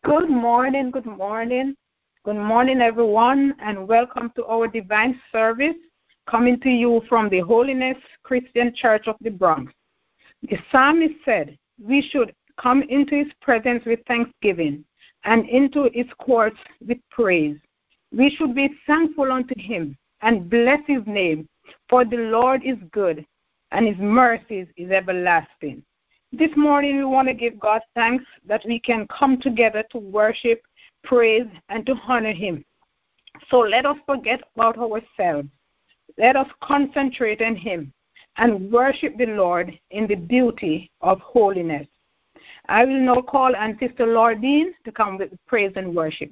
Good morning, good morning. Good morning, everyone, and welcome to our divine service coming to you from the Holiness Christian Church of the Bronx. The psalmist said we should come into his presence with thanksgiving and into his courts with praise. We should be thankful unto him and bless his name, for the Lord is good and his mercies is everlasting. This morning we want to give God thanks that we can come together to worship, praise, and to honor him. So let us forget about ourselves. Let us concentrate on him and worship the Lord in the beauty of holiness. I will now call on Sister Lordine to come with praise and worship.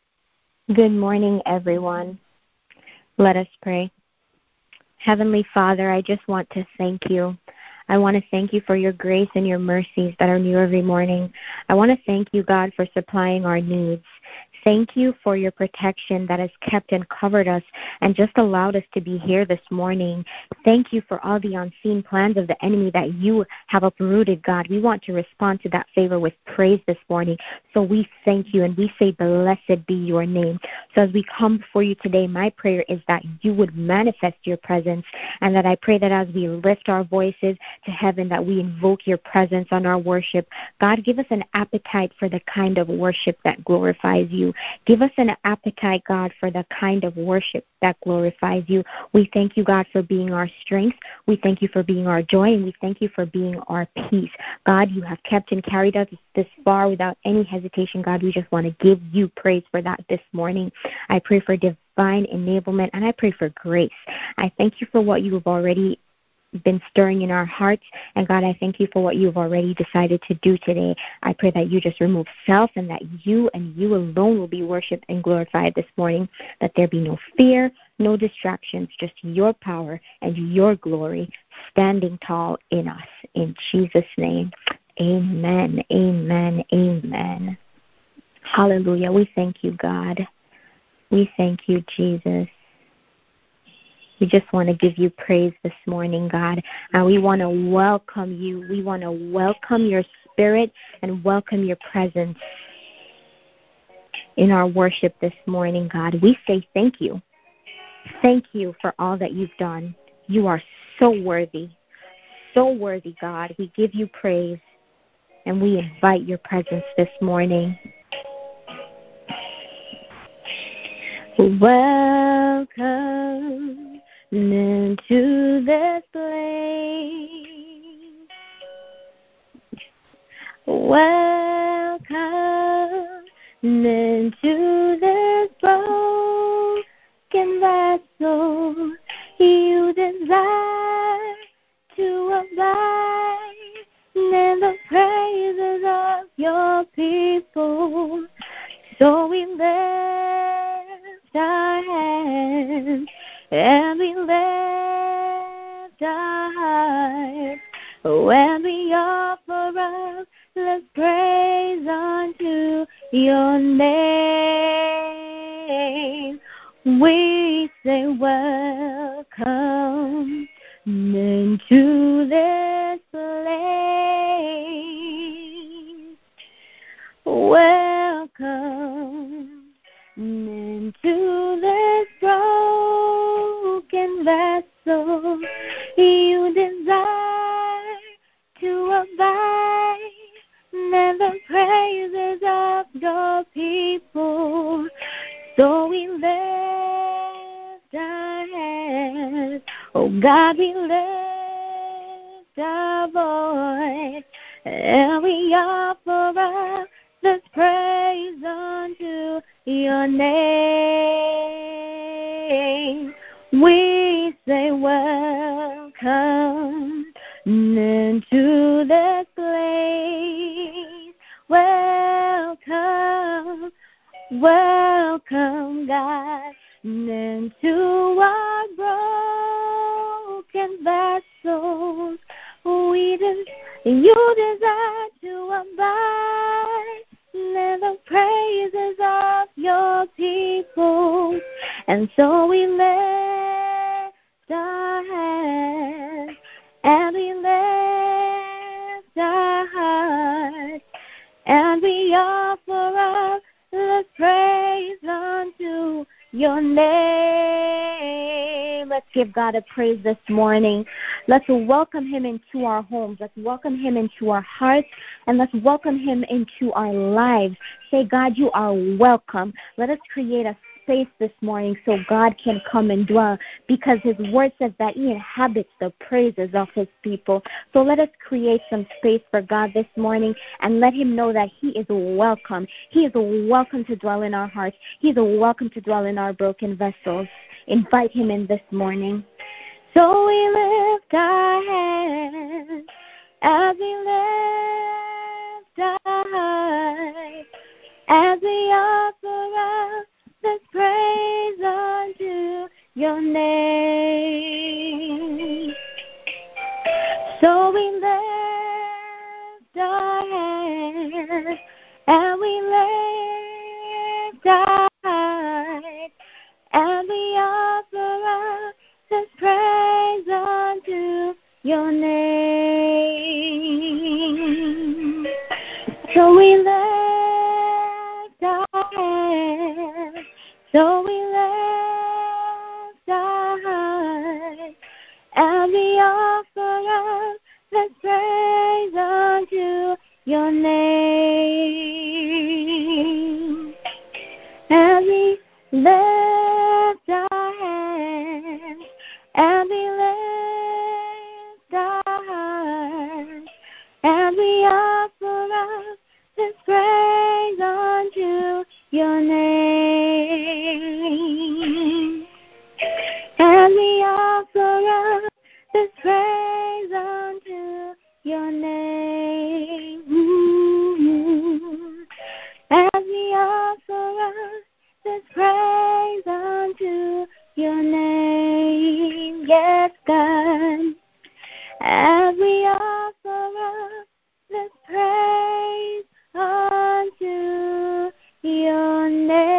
Good morning, everyone. Let us pray. Heavenly Father, I just want to thank you. I want to thank you for your grace and your mercies that are new every morning. I want to thank you, God, for supplying our needs. Thank you for your protection that has kept and covered us and just allowed us to be here this morning. Thank you for all the unseen plans of the enemy that you have uprooted, God. We want to respond to that favor with praise this morning. So we thank you and we say, blessed be your name. So as we come before you today, my prayer is that you would manifest your presence, and that I pray that as we lift our voices to heaven, that we invoke your presence on our worship. God, give us an appetite for the kind of worship that glorifies you. Give us an appetite, God, for the kind of worship that glorifies you. We thank you, God, for being our strength. We thank you for being our joy, and we thank you for being our peace. God, you have kept and carried us this far without any hesitation. God, we just want to give you praise for that this morning. I pray for divine enablement, and I pray for grace. I thank you for what you have already been stirring in our hearts. And God, I thank you for what you've already decided to do today. I pray that you just remove self and that you and you alone will be worshipped and glorified this morning, that there be no fear, no distractions, just your power and your glory standing tall in us. In Jesus' name, amen, amen, amen. Hallelujah. We thank you, God. We thank you, Jesus. We just want to give you praise this morning, God. And we want to welcome you. We want to welcome your spirit and welcome your presence in our worship this morning, God. We say thank you. Thank you for all that you've done. You are so worthy, God. We give you praise and we invite your presence this morning. Welcome into this place. Welcome into this broken vessel. You desire to abide in the praises of your people. So we lift our hands and we lift our hearts when we offer up the praise unto your name. We say welcome into this place. Welcome into this broken vessel. You desire to abide in the praises of your people. So we lift our hands, oh God, we lift our voice, and we offer up this praise unto your name. We say welcome into this place. Welcome, welcome, God, into our broken vessels. You desire to abide in the praises of your people. And so we lift our hands and we lift our hearts and and we offer up the praise unto your name. Let's give God a praise this morning. Let's welcome him into our homes. Let's welcome him into our hearts, and let's welcome him into our lives. Say, God, you are welcome. Let us create a space this morning so God can come and dwell, because his word says that he inhabits the praises of his people. So let us create some space for God this morning and let him know that he is welcome. He is welcome to dwell in our hearts. He is welcome to dwell in our broken vessels. Invite him in this morning. So we lift our hands as we lift our hearts, as we offer up this praise unto your name. So we lift our hands and we lift our hearts, and we offer up this praise unto your name. So we lift our hands, so we lift our hearts, and we offer up this praise unto your name. And we lift our hands, and we lift our hearts, and we offer up this praise unto your name. And we offer up this praise unto your name. And we offer up this praise unto your name. Yes, God. As we offer up this praise unto your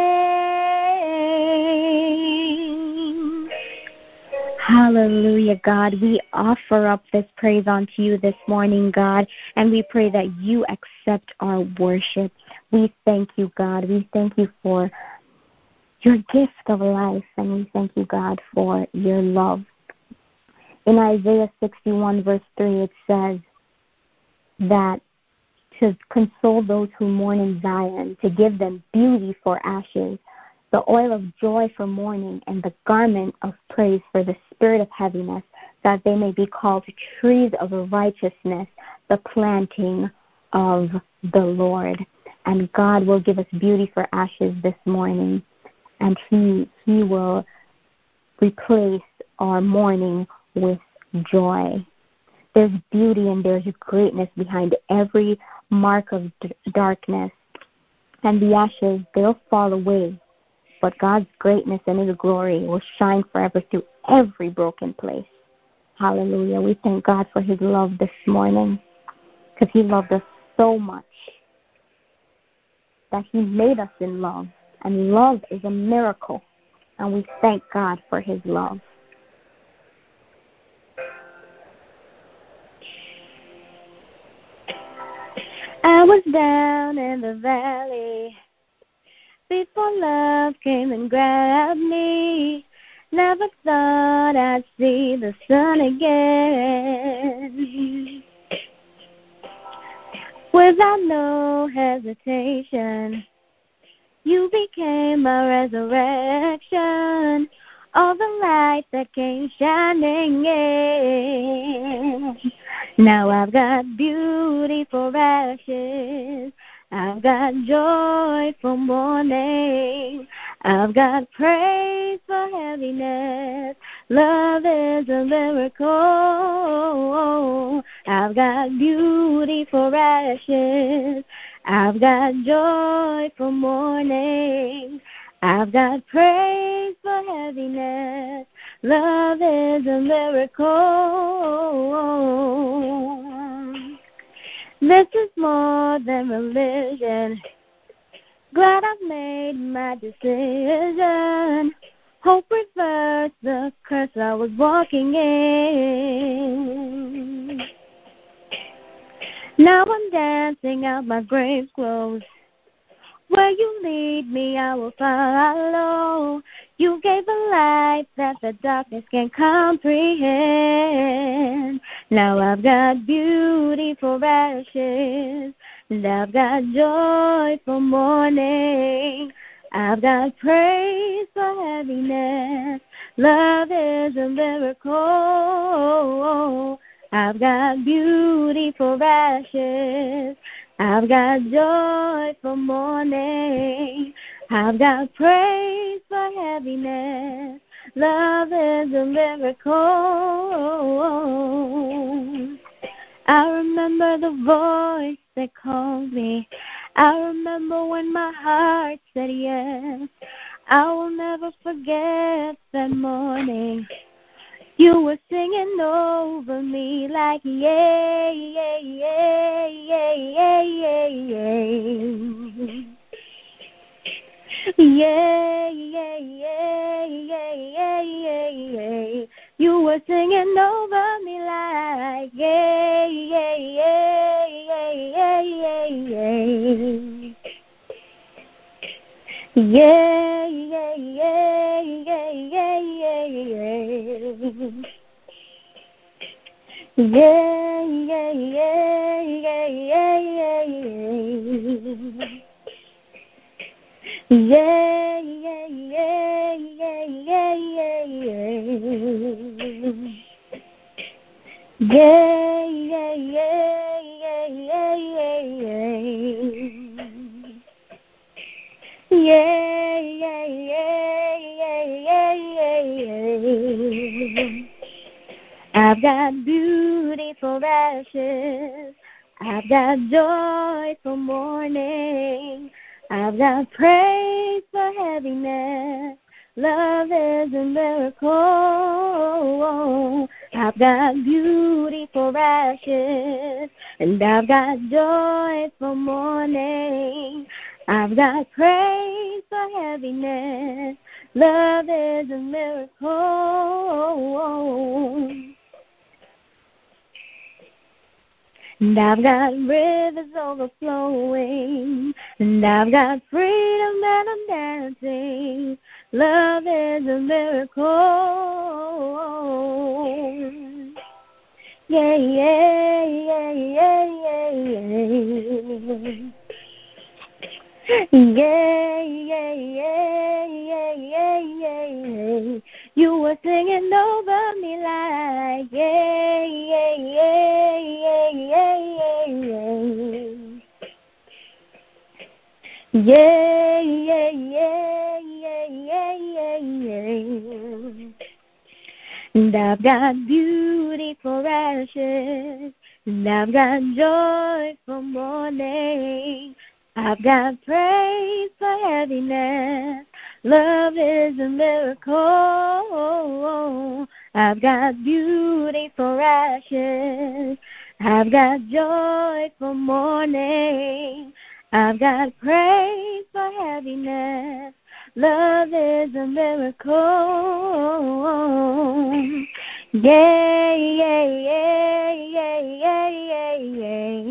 name. Hallelujah, God. We offer up this praise unto you this morning, God, and we pray that you accept our worship. We thank you, God. We thank you for your gift of life, and we thank you, God, for your love. In Isaiah 61, verse 3, it says that to console those who mourn in Zion, to give them beauty for ashes, the oil of joy for mourning, and the garment of praise for the spirit of heaviness, that they may be called trees of righteousness, the planting of the Lord. And God will give us beauty for ashes this morning, and He will replace our mourning with joy. There's beauty and there's greatness behind every mark of darkness, and the ashes, they'll fall away, but God's greatness and His glory will shine forever through every broken place. Hallelujah. We thank God for His love this morning, because He loved us so much that He made us in love, and love is a miracle, and we thank God for His love. I was down in the valley before love came and grabbed me. Never thought I'd see the sun again. Without no hesitation, you became my resurrection. All the light that came shining in. Now I've got beauty for ashes. I've got joy for mourning. I've got praise for heaviness. Love is a miracle. I've got beauty for ashes. I've got joy for mourning. I've got praise for heaviness. Love is a miracle. This is more than religion. Glad I've made my decision. Hope reversed the curse I was walking in. Now I'm dancing out my grave clothes. Where you lead me, I will follow. You gave a light that the darkness can comprehend. Now I've got beauty for ashes, and I've got joy for mourning. I've got praise for heaviness. Love is a miracle. I've got beauty for ashes. I've got joy for mourning. I've got praise for heaviness. Love is a miracle. I remember the voice that called me. I remember when my heart said yes. I will never forget that morning. You were singing over me like, yeah, yeah, yeah, yeah, yeah, yeah, yeah. Yeah, yeah, yeah, yeah, yeah, yeah, yeah. You were singing over me like, yeah, yeah, yeah, yeah, yeah, yeah, yeah. Yeah, yeah, yeah, yeah, yeah, yeah, yeah. Yeah, yeah, yeah, yeah, yeah, yeah, yeah. Yeah, yeah, yeah, yeah, yeah, yeah, yeah. Yeah, yeah, yeah, yeah, yeah, yeah, yeah. Yeah, yeah, yeah, yeah, yeah, yeah, yeah. I've got beauty for ashes. I've got joy for mourning. I've got praise for heaviness. Love is a miracle. I've got beauty for ashes, and I've got joy for mourning. I've got praise for heaviness. Love is a miracle. And I've got rivers overflowing, and I've got freedom and I'm dancing. Love is a miracle. Yeah, yeah, yeah, yeah, yeah, yeah. Yeah, yeah, yeah, yeah, yeah, yeah. You were singing over me like, yeah, yeah, yeah, yeah, yeah, yeah, yeah. Yeah, yeah, yeah, yeah, yeah, yeah, yeah. And I've got beauty for ashes, and I've got joy for mourning. I've got praise for heaviness. Love is a miracle. I've got beauty for ashes. I've got joy for mourning. I've got praise for heaviness. Love is a miracle. Yeah, yeah, yeah, yeah, yeah, yeah, yeah.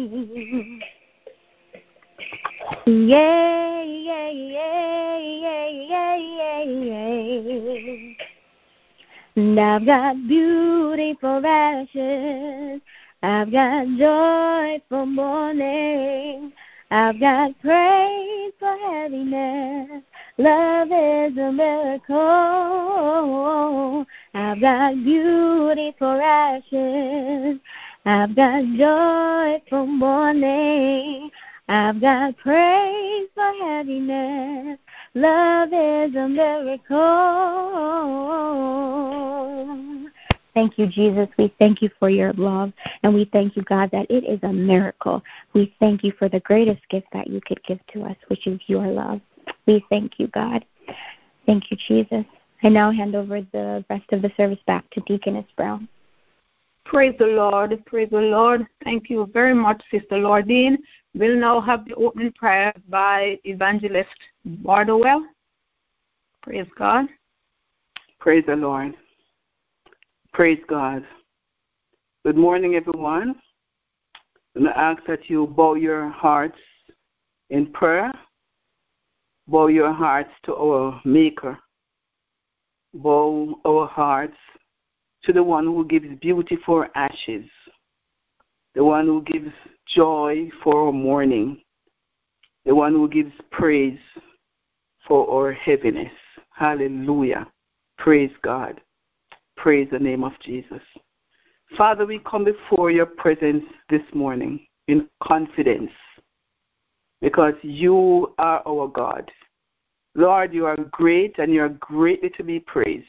Yeah, yeah, yeah, yeah, yeah, yeah, yeah. And I've got beauty for ashes. I've got joy for mourning. I've got praise for heaviness. Love is a miracle. I've got beauty for ashes. I've got joy for mourning. I've got praise for heaviness. Love is a miracle. Thank you, Jesus. We thank you for your love, and we thank you, God, that it is a miracle. We thank you for the greatest gift that you could give to us, which is your love. We thank you, God. Thank you, Jesus. I now hand over the rest of the service back to Deaconess Brown. Praise the Lord. Praise the Lord. Thank you very much, Sister Lordine. We'll now have the opening prayer by Evangelist Bardowell. Praise God. Praise the Lord. Praise God. Good morning, everyone. And I ask that you bow your hearts in prayer, bow your hearts to our Maker, bow our hearts to the one who gives beauty for ashes, the one who gives joy for our mourning, the one who gives praise for our heaviness. Hallelujah. Praise God. Praise the name of Jesus. Father, we come before your presence this morning in confidence because you are our God. Lord, you are great and you are greatly to be praised.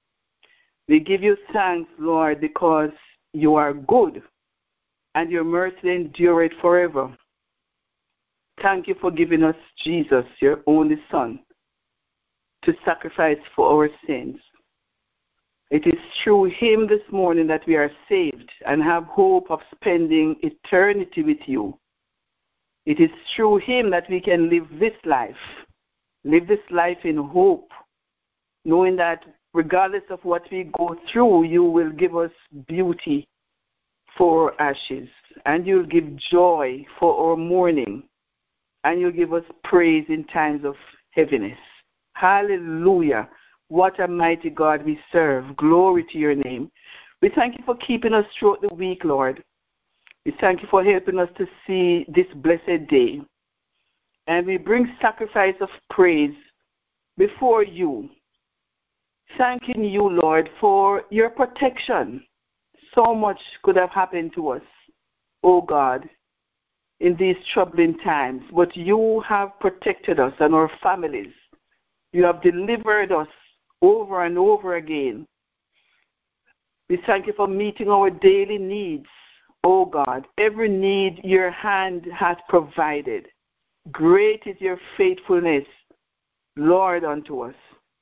We give you thanks, Lord, because you are good and your mercy endureth forever. Thank you for giving us Jesus, your only Son, to sacrifice for our sins. It is through him this morning that we are saved and have hope of spending eternity with you. It is through him that we can live this life in hope, knowing that regardless of what we go through, you will give us beauty for ashes, and you'll give joy for our mourning, and you'll give us praise in times of heaviness. Hallelujah. What a mighty God we serve. Glory to your name. We thank you for keeping us throughout the week, Lord. We thank you for helping us to see this blessed day. And we bring sacrifice of praise before you, thanking you, Lord, for your protection. So much could have happened to us, oh God, in these troubling times, but you have protected us and our families. You have delivered us over and over again. We thank you for meeting our daily needs, oh God. Every need your hand has provided. Great is your faithfulness, Lord, unto us.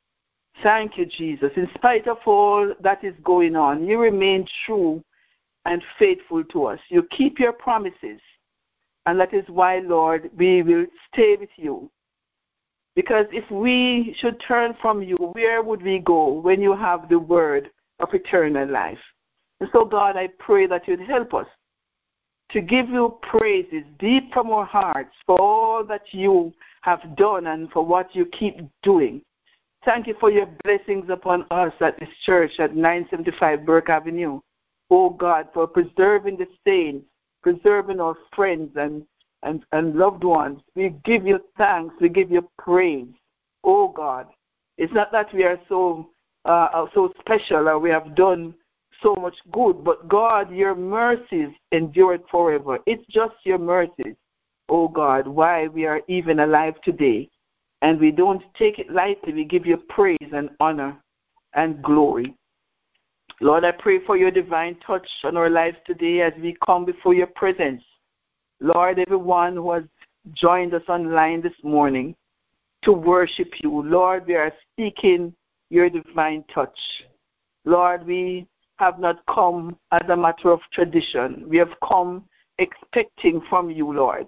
Thank you, Jesus. In spite of all that is going on, you remain true and faithful to us. You keep your promises. And that is why, Lord, we will stay with you. Because if we should turn from you, where would we go when you have the word of eternal life? And so, God, I pray that you'd help us to give you praises deep from our hearts for all that you have done and for what you keep doing. Thank you for your blessings upon us at this church at 975 Burke Avenue. Oh, God, for preserving the saints, preserving our friends and loved ones. We give you thanks. We give you praise. Oh, God. It's not that we are so special or we have done so much good, but, God, your mercies endure forever. It's just your mercies, oh, God, why we are even alive today. And we don't take it lightly. We give you praise and honor and glory. Lord, I pray for your divine touch on our lives today as we come before your presence. Lord, everyone who has joined us online this morning to worship you, Lord, we are seeking your divine touch. Lord, we have not come as a matter of tradition. We have come expecting from you, Lord.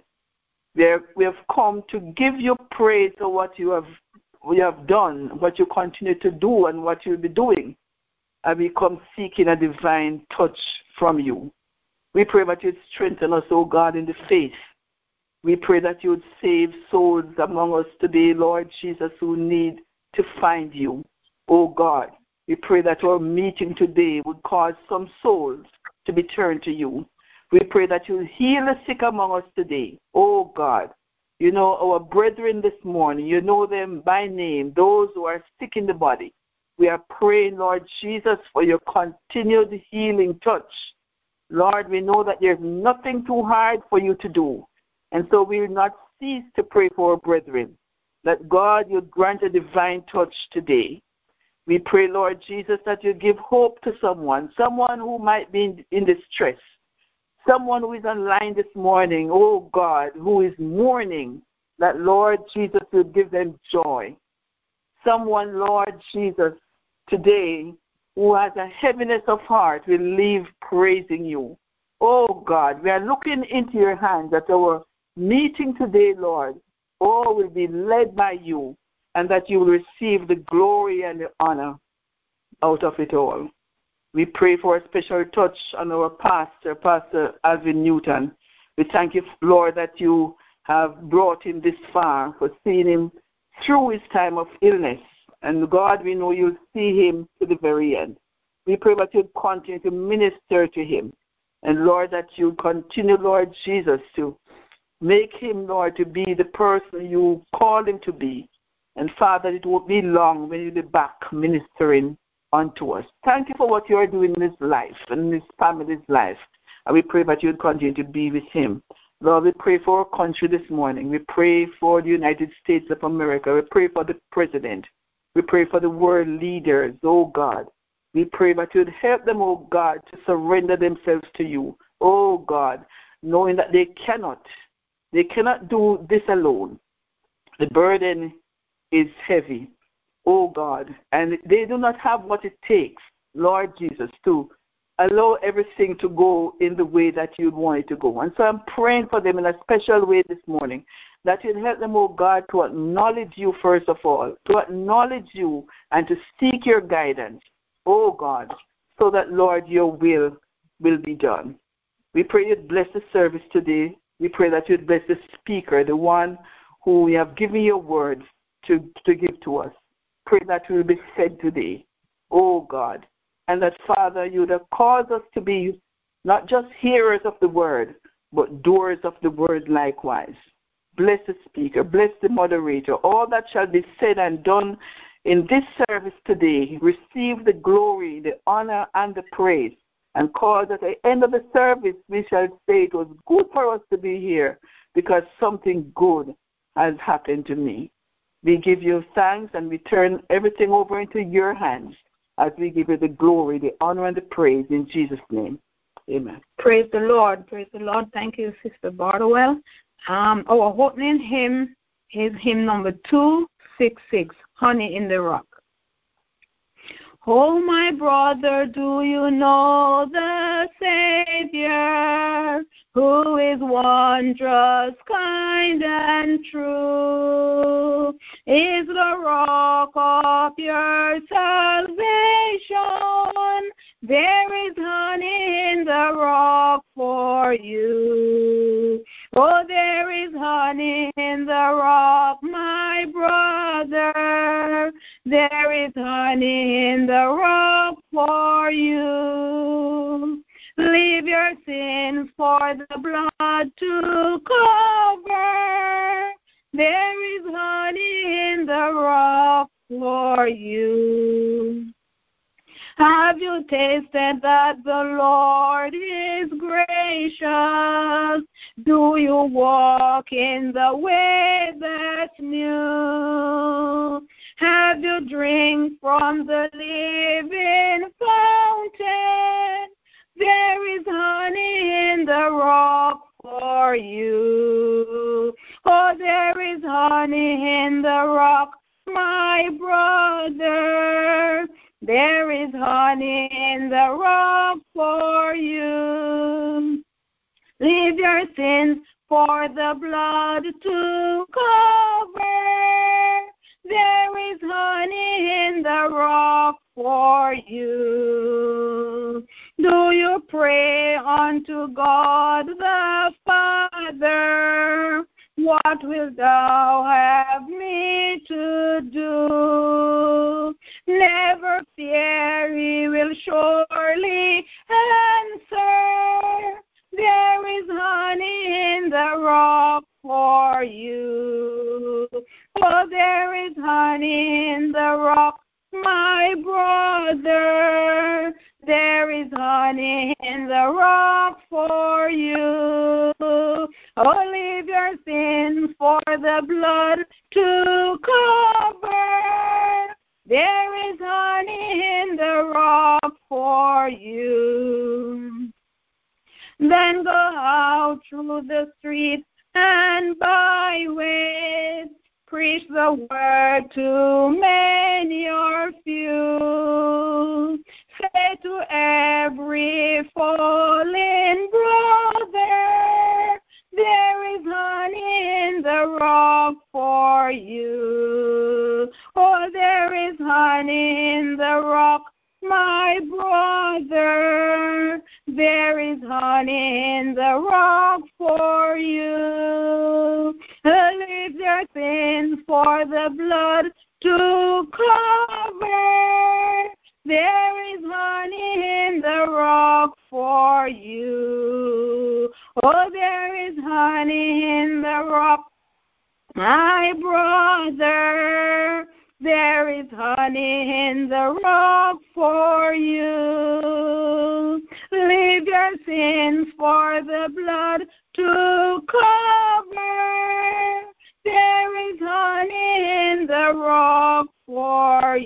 We have come to give you praise for what you have done, what you continue to do, and what you'll be doing. And we come seeking a divine touch from you. We pray that you'd strengthen us, oh God, in the faith. We pray that you would save souls among us today, Lord Jesus, who need to find you, oh God. We pray that our meeting today would cause some souls to be turned to you. We pray that you'll heal the sick among us today, oh God. You know our brethren this morning. You know them by name, those who are sick in the body. We are praying, Lord Jesus, for your continued healing touch. Lord, we know that there's nothing too hard for you to do. And so we will not cease to pray for our brethren, that God, you grant a divine touch today. We pray, Lord Jesus, that you give hope to someone who might be in distress, someone who is online this morning, oh God, who is mourning, that Lord Jesus will give them joy. Someone, Lord Jesus, today who has a heaviness of heart will leave praising you. Oh God, we are looking into your hands at our meeting today, Lord. Oh, will be led by you, and that you will receive the glory and the honor out of it all. We pray for a special touch on our pastor, Pastor Alvin Newton. We thank you, Lord, that you have brought him this far, for seeing him through his time of illness. And God, we know you'll see him to the very end. We pray that you'll continue to minister to him. And Lord, that you continue, Lord Jesus, to make him, Lord, to be the person you called him to be. And Father, it won't be long when you'll be back ministering unto us. Thank you for what you are doing in his life and in his family's life. And we pray that you'll continue to be with him. Lord, we pray for our country this morning. We pray for the United States of America. We pray for the president. We pray for the world leaders, oh God. We pray that you would help them, oh God, to surrender themselves to you, oh God, knowing that they cannot do this alone. The burden is heavy, oh God, and they do not have what it takes, Lord Jesus, to allow everything to go in the way that you'd want it to go. And so I'm praying for them in a special way this morning, that you'd help them, oh God, to acknowledge you first of all, to acknowledge you and to seek your guidance, oh God, so that, Lord, your will be done. We pray you'd bless the service today. We pray that you'd bless the speaker, the one who we have given your words to give to us. Pray that we will be fed today, oh God, and that, Father, you would have caused us to be not just hearers of the word, but doers of the word likewise. Bless the speaker, bless the moderator. All that shall be said and done in this service today, receive the glory, the honor, and the praise. And cause at the end of the service, we shall say it was good for us to be here because something good has happened to me. We give you thanks and we turn everything over into your hands as we give you the glory, the honor, and the praise in Jesus' name. Amen. Praise the Lord. Praise the Lord. Thank you, Sister Bardwell. Our opening hymn is hymn number 266, Honey in the Rock. Oh, my brother, do you know the Savior, who is wondrous, kind, and true, is the rock of your salvation. There is honey in the rock for you. Oh, there is honey in the rock, my brother. There is honey in the rock for you. Leave your sins for the blood to cover. There is honey in the rock for you. Have you tasted that the Lord is gracious? Do you walk in the way that's new? Have you drink from the living fountain? There is honey in the rock for you. Oh, there is honey in the rock, my brother. There is honey in the rock for you. Leave your sins for the blood to cover. There is honey in the rock for you. Do you pray unto God the Father? What wilt thou have me to do? Never fear, he will surely answer. There is honey in the rock for you. Oh, there is honey in the rock, my brother. There is honey in the rock for you. Oh, leave your sins for the blood to cover. There is honey in the rock for you. Then go out through the streets and byways, preach the word to many or few. Say to every fallen brother, there is honey in the rock for you. Oh, there is honey in the rock, my brother. There is honey in the rock for for you. Leave your sins for the blood to cover. There is honey in the rock for you. Oh, there is honey in the rock, my brother. There is honey in the rock for you. Leave your sins for the blood to cover. There is honey in the rock for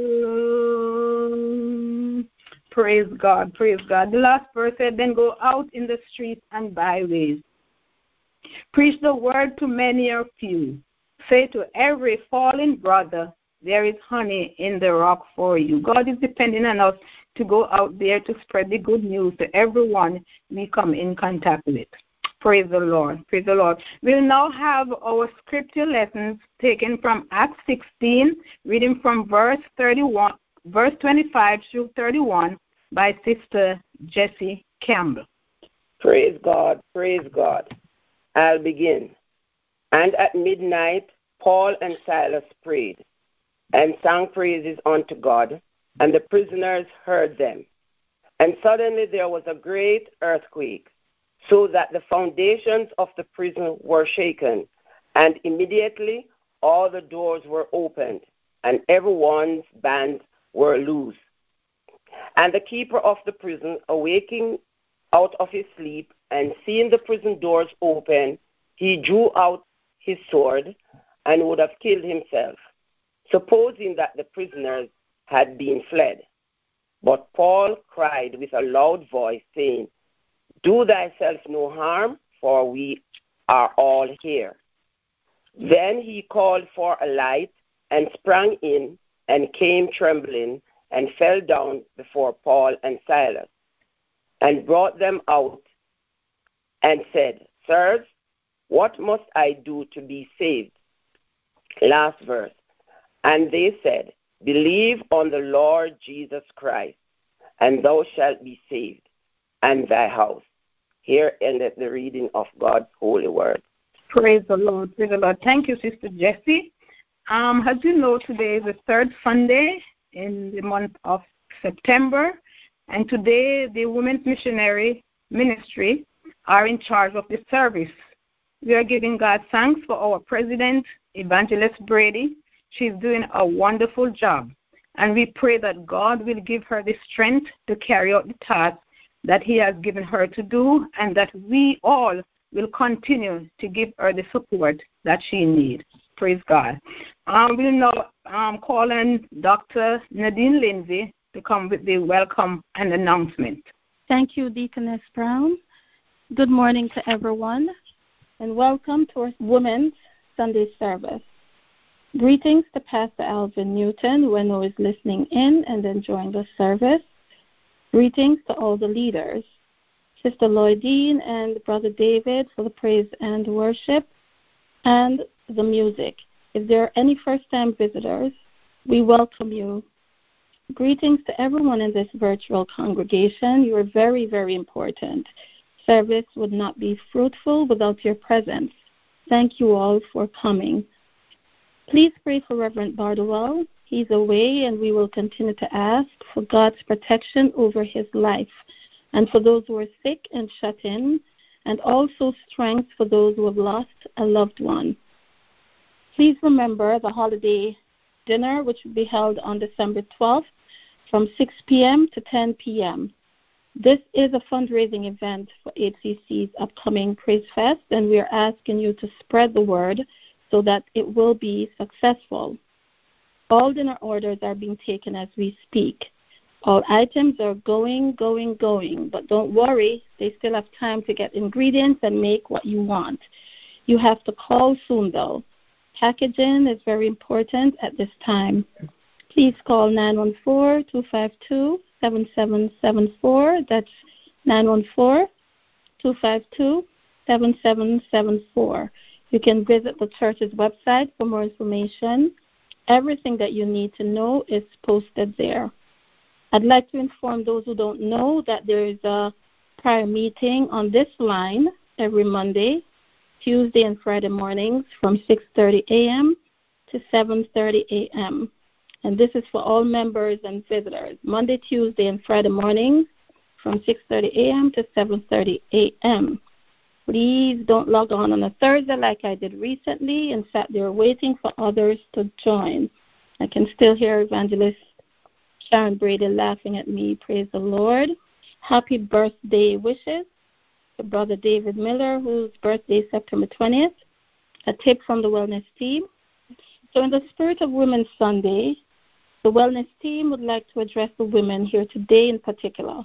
you. Praise God, praise God. The last verse said, then go out in the streets and byways. Preach the word to many or few. Say to every fallen brother, there is honey in the rock for you. God is depending on us to go out there to spread the good news to everyone we come in contact with. Praise the Lord. Praise the Lord. We'll now have our scripture lessons taken from Acts 16, reading from verse 25 through 31 by Sister Jessie Campbell. Praise God. Praise God. I'll begin. And at midnight, Paul and Silas prayed and sang praises unto God, and the prisoners heard them. And suddenly there was a great earthquake, so that the foundations of the prison were shaken, and immediately all the doors were opened, and everyone's bands were loose. And the keeper of the prison, awaking out of his sleep, and seeing the prison doors open, he drew out his sword and would have killed himself, supposing that the prisoners had been fled. But Paul cried with a loud voice, saying, do thyself no harm, for we are all here. Then he called for a light and sprang in and came trembling and fell down before Paul and Silas and brought them out and said, sirs, what must I do to be saved? Last verse. And they said, believe on the Lord Jesus Christ, and thou shalt be saved, and thy house. Here ended the reading of God's holy word. Praise the Lord. Praise the Lord. Thank you, Sister Jessie. As you know, today is the third Sunday in the month of September, and today the Women's Missionary Ministry are in charge of the service. We are giving God thanks for our President, Evangelist Brady. She's doing a wonderful job, and we pray that God will give her the strength to carry out the task that he has given her to do, and that we all will continue to give her the support that she needs. Praise God. We'll now call on Dr. Nadine Lindsay to come with the welcome and announcement. Thank you, Deaconess Brown. Good morning to everyone, and welcome to our Women's Sunday service. Greetings to Pastor Alvin Newton, who I know is listening in and enjoying the service. Greetings to all the leaders, Sister Lloydine and Brother David for the praise and worship and the music. If there are any first-time visitors, we welcome you. Greetings to everyone in this virtual congregation. You are very, very important. Service would not be fruitful without your presence. Thank you all for coming. Please pray for Reverend Bardowell. He's away, and we will continue to ask for God's protection over his life, and for those who are sick and shut in, and also strength for those who have lost a loved one. Please remember the holiday dinner, which will be held on December 12th from 6 p.m. to 10 p.m. This is a fundraising event for HCC's upcoming Praise Fest, and we are asking you to spread the word so that it will be successful. All dinner orders are being taken as we speak. All items are going, but don't worry, they still have time to get ingredients and make what you want. You have to call soon, though. Packaging is very important at this time. Please call 914-252-7774. That's 914-252-7774. You can visit the church's website for more information. Everything that you need to know is posted there. I'd like to inform those who don't know that there is a prayer meeting on this line every Monday, Tuesday, and Friday mornings from 6:30 a.m. to 7:30 a.m. And this is for all members and visitors. Monday, Tuesday, and Friday mornings from 6:30 a.m. to 7:30 a.m. Please don't log on a Thursday like I did recently and sat there waiting for others to join. I can still hear Evangelist Sharon Brady laughing at me. Praise the Lord. Happy birthday wishes to Brother David Miller, whose birthday is September 20th. A tip from the wellness team. So in the spirit of Women's Sunday, the wellness team would like to address the women here today in particular.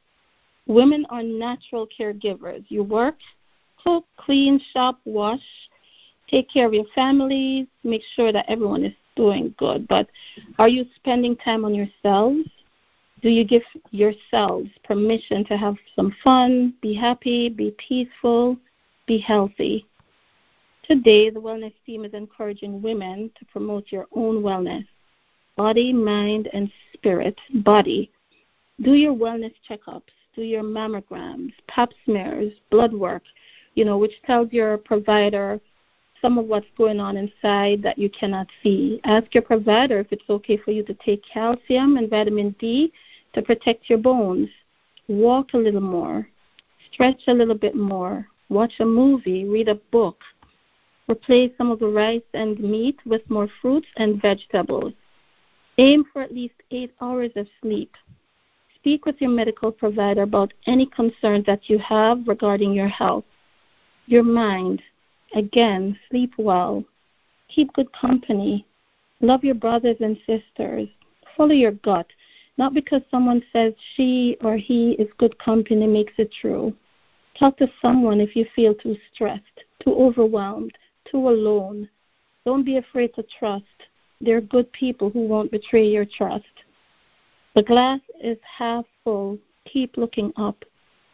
Women are natural caregivers. You work, cook, clean, shop, wash, take care of your families, make sure that everyone is doing good. But are you spending time on yourselves? Do you give yourselves permission to have some fun, be happy, be peaceful, be healthy? Today, the wellness team is encouraging women to promote your own wellness, body, mind, and spirit. Body. Do your wellness checkups. Do your mammograms, pap smears, blood work, which tells your provider some of what's going on inside that you cannot see. Ask your provider if it's okay for you to take calcium and vitamin D to protect your bones. Walk a little more. Stretch a little bit more. Watch a movie. Read a book. Replace some of the rice and meat with more fruits and vegetables. Aim for at least 8 hours of sleep. Speak with your medical provider about any concerns that you have regarding your health. Your mind. Again, sleep well. Keep good company. Love your brothers and sisters. Follow your gut. Not because someone says she or he is good company makes it true. Talk to someone if you feel too stressed, too overwhelmed, too alone. Don't be afraid to trust. They're good people who won't betray your trust. The glass is half full. Keep looking up.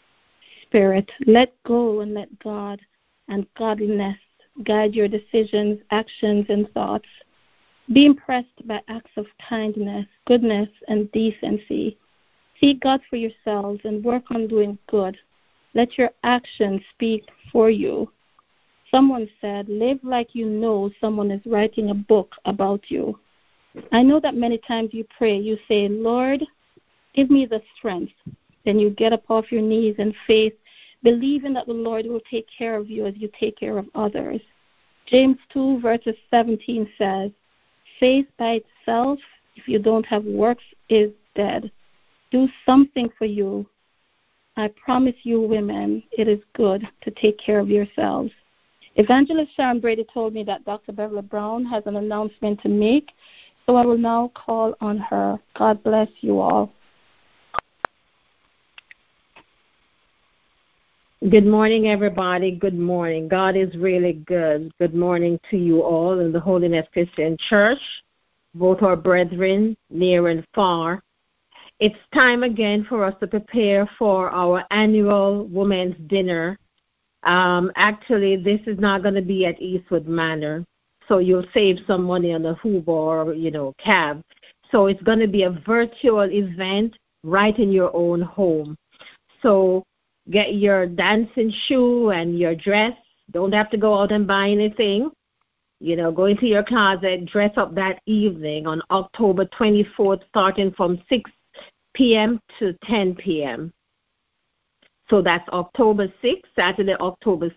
Spirit, let go and let God and godliness guide your decisions, actions, and thoughts. Be impressed by acts of kindness, goodness, and decency. Seek God for yourselves and work on doing good. Let your actions speak for you. Someone said, live like you know someone is writing a book about you. I know that many times you pray, you say, Lord, give me the strength. Then you get up off your knees in faith, believing that the Lord will take care of you as you take care of others. James 2 verses 17 says, faith by itself, if you don't have works, is dead. Do something for you. I promise you, women, it is good to take care of yourselves. Evangelist Sharon Brady told me that Dr. Beverly Brown has an announcement to make, so I will now call on her. God bless you all. Good morning, everybody. Good morning. God is really good. Good morning to you all in the Holiness Christian Church, both our brethren, near and far. It's time again for us to prepare for our annual Women's Dinner. Actually, this is not going to be at Eastwood Manor, so you'll save some money on a Uber or, cab. So it's going to be a virtual event right in your own home. So get your dancing shoe and your dress. Don't have to go out and buy anything. Go into your closet, dress up that evening on October 24th, starting from 6 p.m. to 10 p.m. So that's October 6th, Saturday, October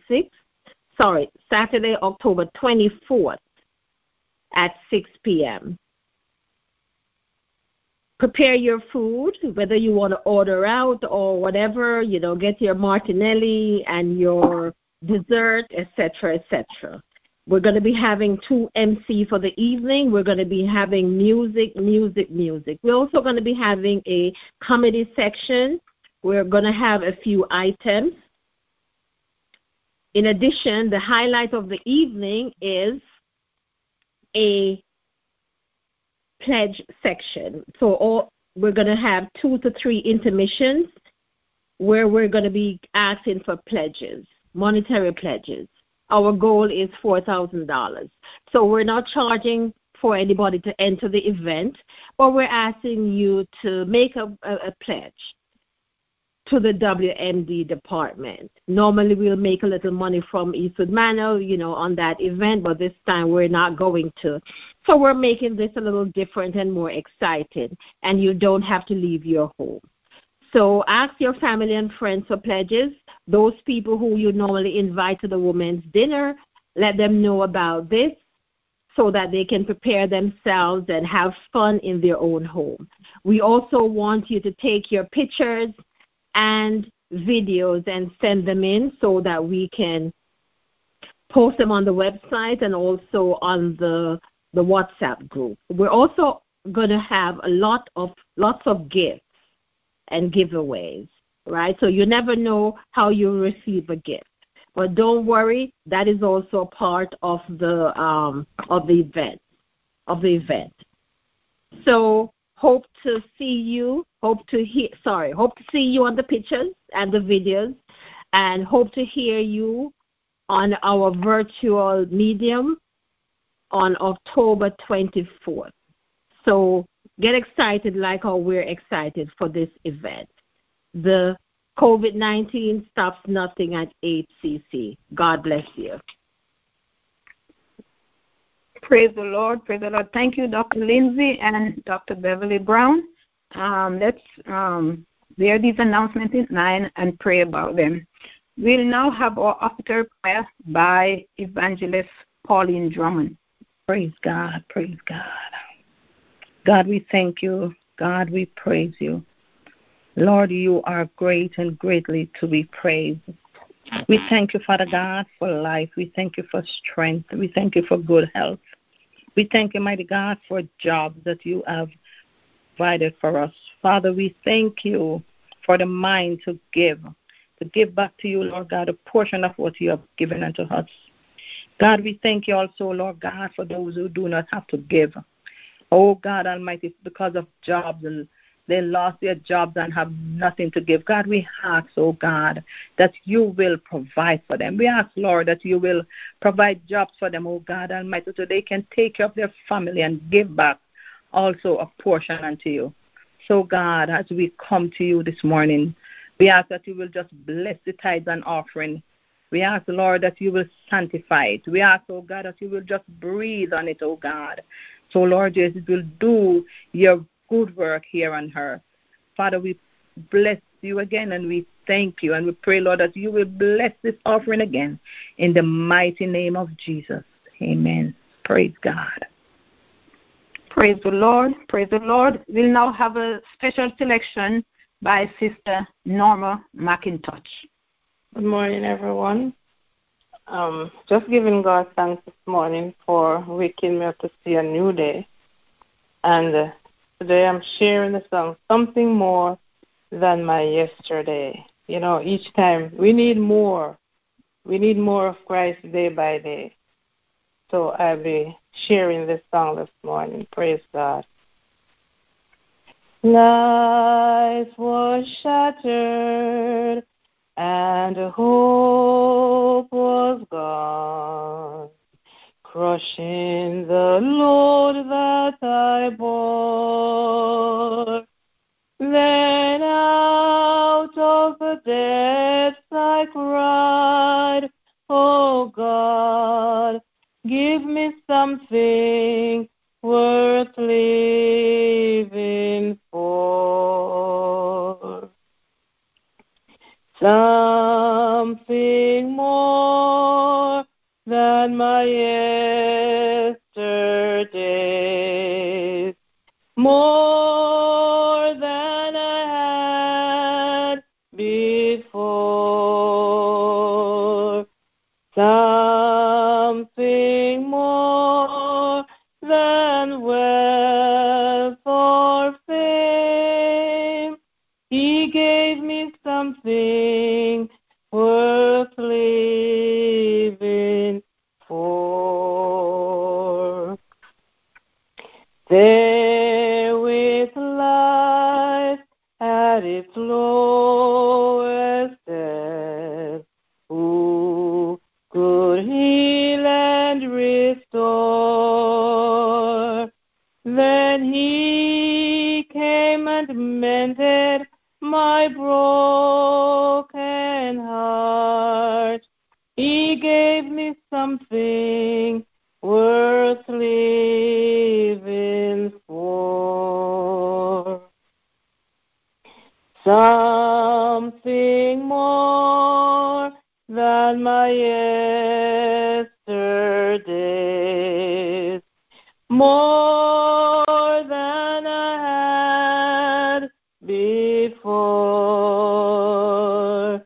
24th at 6 p.m. Prepare your food, whether you want to order out or whatever, get your martinelli and your dessert, etc., etc. We're going to be having 2 MC for the evening. We're going to be having music. We're also going to be having a comedy section. We're going to have a few items. In addition, the highlight of the evening is a pledge section. So we're going to have 2 to 3 intermissions where we're going to be asking for pledges, monetary pledges. Our goal is $4,000. So we're not charging for anybody to enter the event, but we're asking you to make a pledge. to the WMD department. Normally we'll make a little money from Eastwood Manor, on that event, but this time we're not going to. So we're making this a little different and more exciting, and you don't have to leave your home. So ask your family and friends for pledges. Those people who you normally invite to the women's dinner, let them know about this so that they can prepare themselves and have fun in their own home. We also want you to take your pictures and videos and send them in so that we can post them on the website and also on the WhatsApp group. We're also going to have lots of gifts and giveaways, right? So you never know how you'll receive a gift. But don't worry, that is also a part of the event. So hope to see you on the pictures and the videos, and hope to hear you on our virtual medium on October 24th. So get excited like how we're excited for this event. The COVID-19 stops nothing at HCC. God bless you. Praise the Lord. Praise the Lord. Thank you, Dr. Lindsay and Dr. Beverly Brown. Let's bear these announcements in mind and pray about them. We'll now have our after prayer by Evangelist Pauline Drummond. Praise God. Praise God. God, we thank you. God, we praise you. Lord, you are great and greatly to be praised. We thank you, Father God, for life. We thank you for strength. We thank you for good health. We thank you, mighty God, for jobs that you have provided for us. Father, we thank you for the mind to give back to you, Lord God, a portion of what you have given unto us. God, we thank you also, Lord God, for those who do not have to give. Oh, God Almighty, because of jobs and they lost their jobs and have nothing to give. God, we ask, oh God, that you will provide for them. We ask, Lord, that you will provide jobs for them, oh God Almighty, so they can take care of their family and give back also a portion unto you. So, God, as we come to you this morning, we ask that you will just bless the tithes and offering. We ask, Lord, that you will sanctify it. We ask, oh God, that you will just breathe on it, oh God. So, Lord Jesus, will do your good work here on earth. Father, we bless you again and we thank you and we pray, Lord, that you will bless this offering again in the mighty name of Jesus. Amen. Praise God. Praise the Lord. Praise the Lord. We'll now have a special selection by Sister Norma McIntosh. Good morning, everyone. Just giving God thanks this morning for waking me up to see a new day. And today I'm sharing the song, Something More Than My Yesterday. Each time we need more. We need more of Christ day by day. So I'll be sharing this song this morning. Praise God. Life was shattered and hope was gone, crushing the load that I bore. Then out of the depths I cried, oh God, give me something worth living for. Something more than my yesterdays, more than I had before. Something more than wealth or fame. He gave me something worth living for. There with life at its lowest ebb, who could heal and restore? Then he came and mended my broken heart. He gave me something worth living for. Something more than my yesterdays, more than I had before.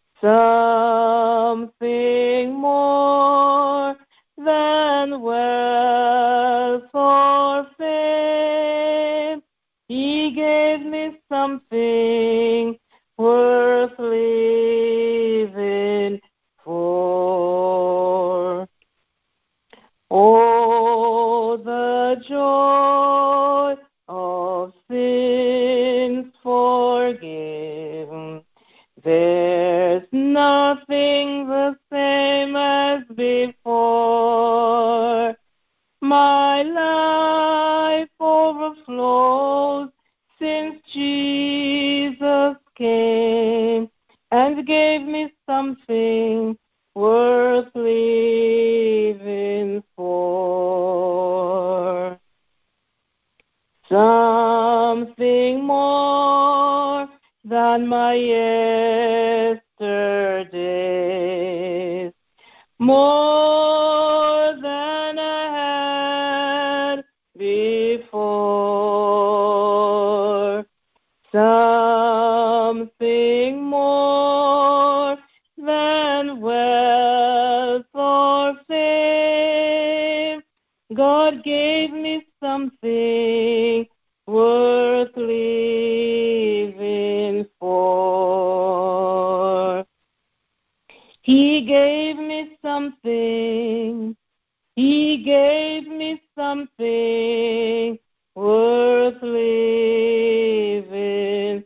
Something more than wealth or fame. He gave me something worth living for. Oh, the joy of sins forgiven. There's nothing the same as before. My life overflows since Jesus came and gave me something worth living for. Something more than my yesterdays, more than I had before. Something more than wealth or fame. God gave me something worth living for. He gave me something. He gave me something worth living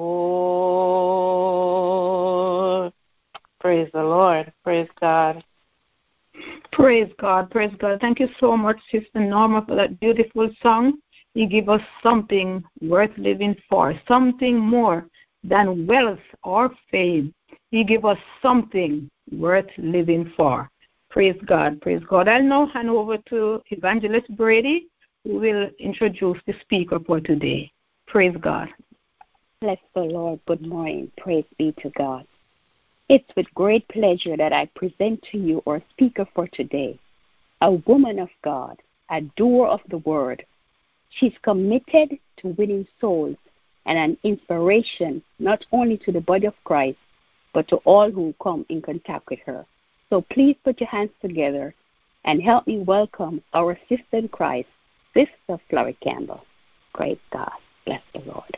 for. Praise the Lord. Praise God. Praise God. Praise God. Thank you so much, Sister Norma, for that beautiful song. You give us something worth living for, something more than wealth or fame. You give us something worth living for. Praise God. Praise God. I'll now hand over to Evangelist Brady, who will introduce the speaker for today. Praise God. Bless the Lord. Good morning. Praise be to God. It's with great pleasure that I present to you our speaker for today, a woman of God, a doer of the word. She's committed to winning souls and an inspiration not only to the body of Christ, but to all who come in contact with her. So please put your hands together and help me welcome our sister in Christ, Sister Florrie Campbell. Praise God. Bless the Lord.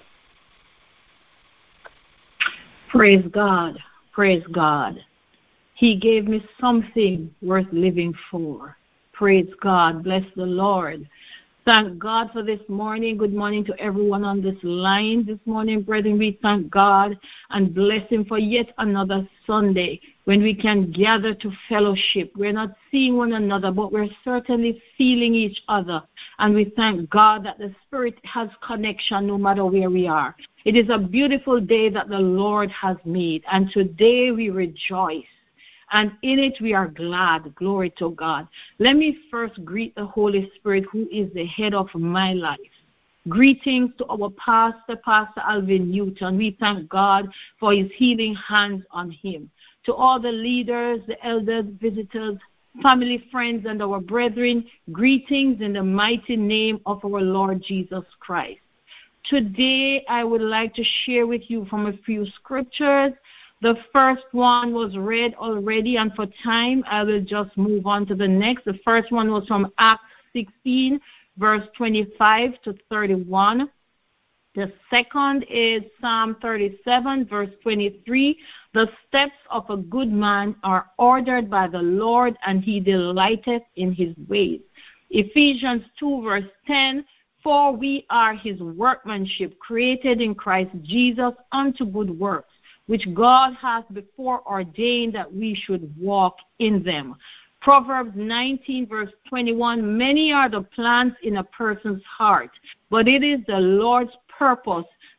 Praise God. Praise God. He gave me something worth living for. Praise God. Bless the Lord. Thank God for this morning. Good morning to everyone on this line this morning, brethren. We thank God and bless Him for yet another Sunday when we can gather to fellowship. We're not seeing one another, but we're certainly feeling each other. And we thank God that the Spirit has connection no matter where we are. It is a beautiful day that the Lord has made, and today we rejoice. And in it we are glad. Glory to God. Let me first greet the Holy Spirit, who is the head of my life. Greetings to our pastor, Pastor Alvin Newton. We thank God for his healing hands on him. To all the leaders, the elders, visitors, family, friends, and our brethren, greetings in the mighty name of our Lord Jesus Christ. Today I would like to share with you from a few scriptures. The first one was read already, and for time, I will just move on to the next. The first one was from Acts 16, verse 25 to 31. The second is Psalm 37, verse 23. The steps of a good man are ordered by the Lord, and he delighteth in his ways. Ephesians 2, verse 10. For we are his workmanship, created in Christ Jesus unto good works, which God hath before ordained that we should walk in them. Proverbs 19, verse 21, many are the plans in a person's heart, but it is the Lord's purpose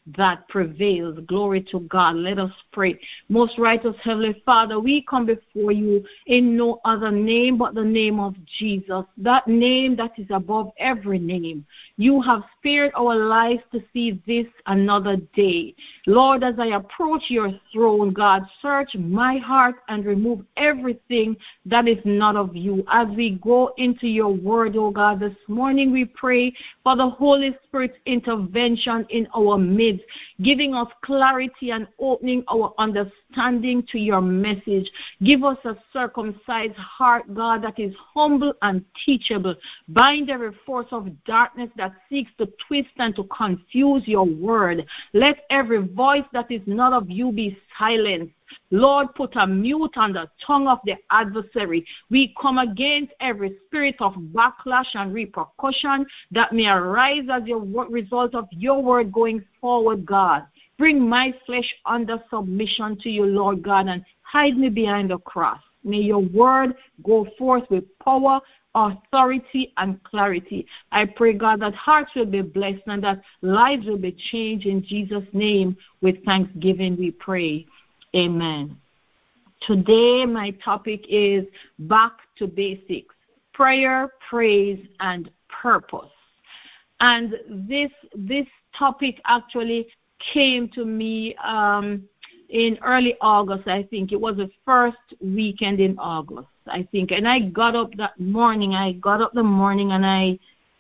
that prevails. Glory to God. Let us pray. Most righteous Heavenly Father, we come before you in no other name but the name of Jesus, that name that is above every name. You have spared our lives to see this another day. Lord, as I approach your throne, God, search my heart and remove everything that is not of you. As we go into your word, oh God, this morning we pray for the Holy Spirit's intervention in our midst, giving us clarity and opening our understanding to your message. Give us a circumcised heart, God, that is humble and teachable. Bind every force of darkness that seeks to twist and to confuse your word. Let every voice that is not of you be silenced. Lord, put a mute on the tongue of the adversary. We come against every spirit of backlash and repercussion that may arise as a result of your word going forward, God. Bring my flesh under submission to you, Lord God, and hide me behind the cross. May your word go forth with power, authority, and clarity. I pray, God, that hearts will be blessed and that lives will be changed in Jesus' name. With thanksgiving we pray. Amen. Today my topic is back to basics, prayer, praise, and purpose. And this topic actually came to me in early August, I think. It was the first weekend in August, I think. And I got up that morning. And I,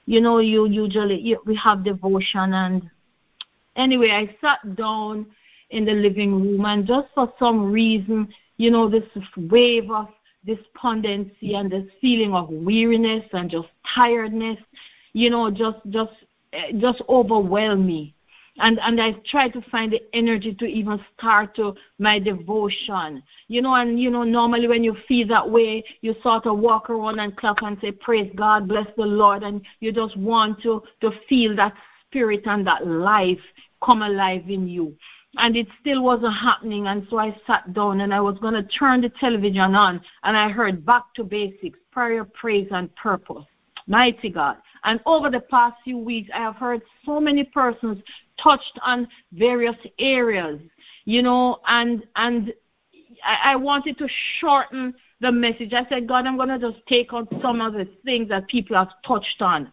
we have devotion. And anyway, I sat down in the living room, and just for some reason, this wave of despondency and this feeling of weariness and just tiredness, just overwhelmed me. And I tried to find the energy to even start to my devotion. Normally when you feel that way, you sort of walk around and clap and say, praise God, bless the Lord, and you just want to feel that spirit and that life come alive in you. And it still wasn't happening, and so I sat down and I was going to turn the television on, and I heard back to basics, prayer, praise, and purpose. Mighty God. And over the past few weeks, I have heard so many persons touched on various areas, and I wanted to shorten the message. I said, God, I'm going to just take on some of the things that people have touched on,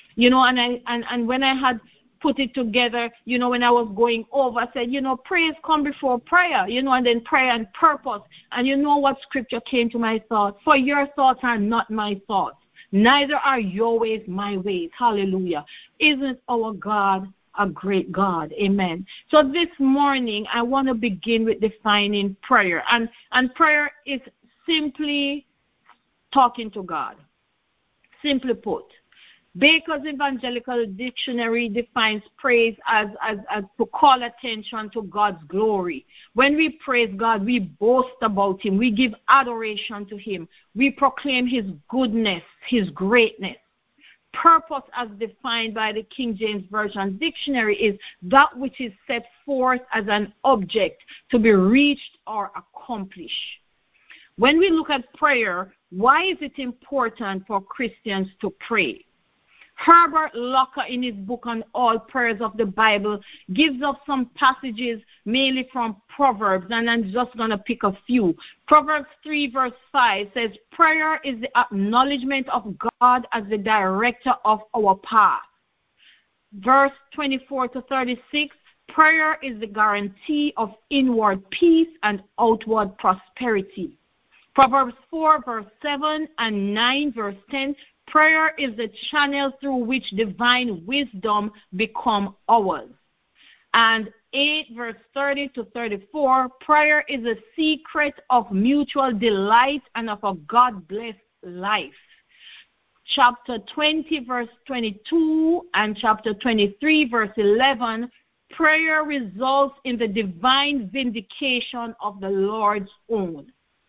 and when I had put it together, when I was going over, I said, praise come before prayer, and then prayer and purpose. And what scripture came to my thoughts? For your thoughts are not my thoughts, neither are your ways my ways. Hallelujah. Isn't our God a great God? Amen. So this morning, I want to begin with defining prayer. And prayer is simply talking to God. Simply put. Baker's Evangelical Dictionary defines praise as to call attention to God's glory. When we praise God, we boast about Him. We give adoration to Him. We proclaim His goodness, His greatness. Purpose, as defined by the King James Version Dictionary, is that which is set forth as an object to be reached or accomplished. When we look at prayer, why is it important for Christians to pray? Herbert Locker, in his book on all prayers of the Bible, gives us some passages mainly from Proverbs, and I'm just going to pick a few. Proverbs 3 verse 5 says, prayer is the acknowledgement of God as the director of our path. Verse 24 to 36, prayer is the guarantee of inward peace and outward prosperity. Proverbs 4 verse 7 and 9 verse 10, prayer is the channel through which divine wisdom become ours. And 8 verse 30 to 34, prayer is a secret of mutual delight and of a God-blessed life. Chapter 20 verse 22 and chapter 23 verse 11, prayer results in the divine vindication of the Lord's own.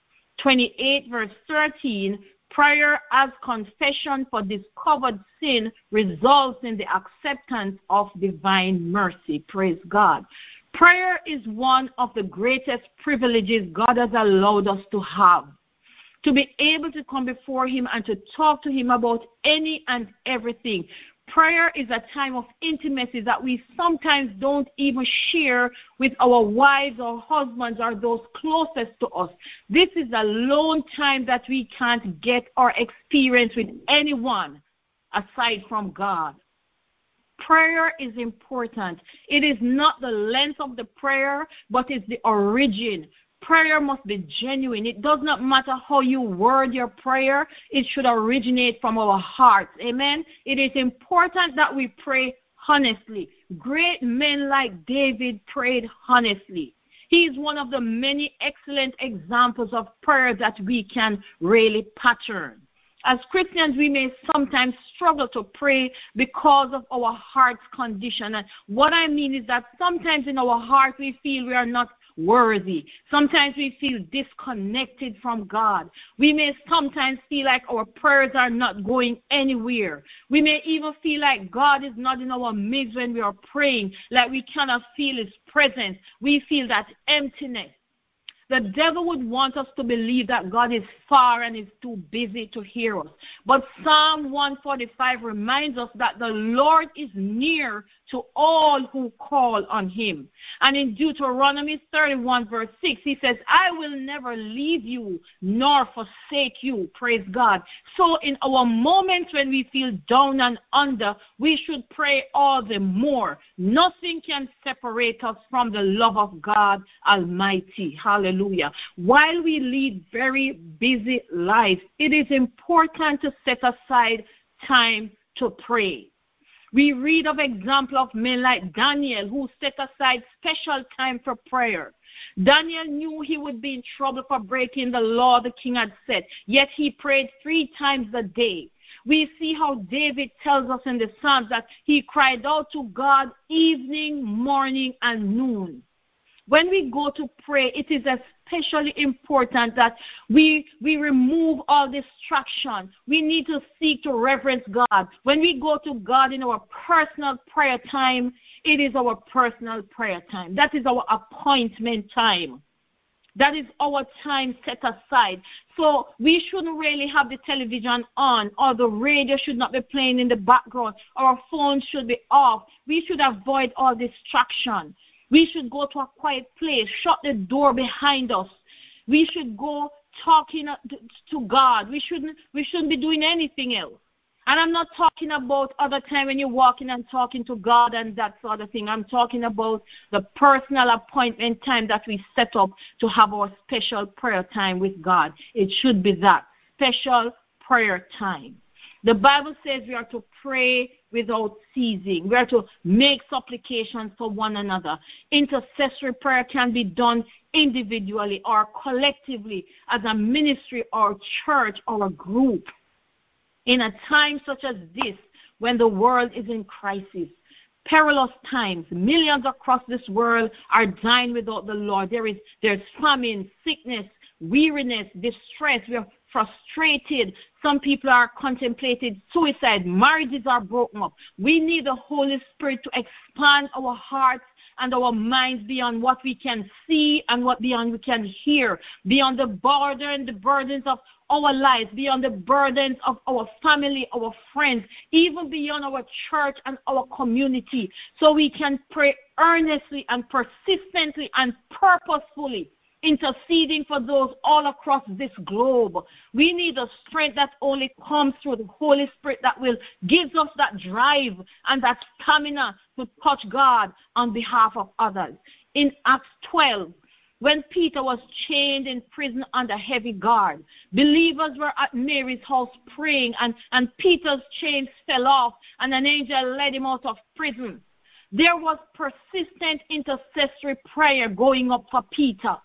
28 verse 13, prayer as confession for discovered sin results in the acceptance of divine mercy. Praise God. Prayer is one of the greatest privileges God has allowed us to have. To be able to come before Him and to talk to Him about any and everything. Prayer is a time of intimacy that we sometimes don't even share with our wives or husbands or those closest to us. This is a lone time that we can't get or experience with anyone aside from God. Prayer is important. It is not the length of the prayer, but it's the origin. Prayer must be genuine. It does not matter how you word your prayer. It should originate from our hearts. Amen? It is important that we pray honestly. Great men like David prayed honestly. He is one of the many excellent examples of prayer that we can really pattern. As Christians, we may sometimes struggle to pray because of our heart's condition. And what I mean is that sometimes in our heart we feel we are not worthy. Sometimes we feel disconnected from God. We may sometimes feel like our prayers are not going anywhere. We may even feel like God is not in our midst when we are praying, like we cannot feel His presence. We feel that emptiness. The devil would want us to believe that God is far and is too busy to hear us. But Psalm 145 reminds us that the Lord is near to all who call on Him. And in Deuteronomy 31 verse 6, He says, I will never leave you nor forsake you. Praise God. So in our moments when we feel down and under, we should pray all the more. Nothing can separate us from the love of God Almighty. Hallelujah. While we lead very busy lives, it is important to set aside time to pray. We read of example of men like Daniel who set aside special time for prayer. Daniel knew he would be in trouble for breaking the law the king had set, yet he prayed 3 times a day. We see how David tells us in the Psalms that he cried out to God evening, morning, and noon. When we go to pray, it is especially important that we remove all distraction. We need to seek to reverence God. When we go to God in our personal prayer time, it is our personal prayer time. That is our appointment time. That is our time set aside. So we shouldn't really have the television on, or the radio should not be playing in the background. Our phones should be off. We should avoid all distraction. We should go to a quiet place, shut the door behind us. We should go talking to God. We shouldn't be doing anything else. And I'm not talking about other time when you're walking and talking to God and that sort of thing. I'm talking about the personal appointment time that we set up to have our special prayer time with God. It should be that special prayer time. The Bible says we are to pray without ceasing. We are to make supplications for one another. Intercessory prayer can be done individually or collectively as a ministry or church or a group. In a time such as this, when the world is in crisis, perilous times, millions across this world are dying without the Lord. There's famine, sickness, weariness, distress. We are frustrated. Some people are contemplating suicide. Marriages are broken up. We need the Holy Spirit to expand our hearts and our minds beyond what we can see and what beyond we can hear, beyond the border and the burdens of our lives, beyond the burdens of our family, our friends, even beyond our church and our community, so we can pray earnestly and persistently and purposefully, interceding for those all across this globe. We need a strength that only comes through the Holy Spirit that will give us that drive and that stamina to touch God on behalf of others. In Acts 12, when Peter was chained in prison under heavy guard, believers were at Mary's house praying, and Peter's chains fell off, and an angel led him out of prison. There was persistent intercessory prayer going up for Peter.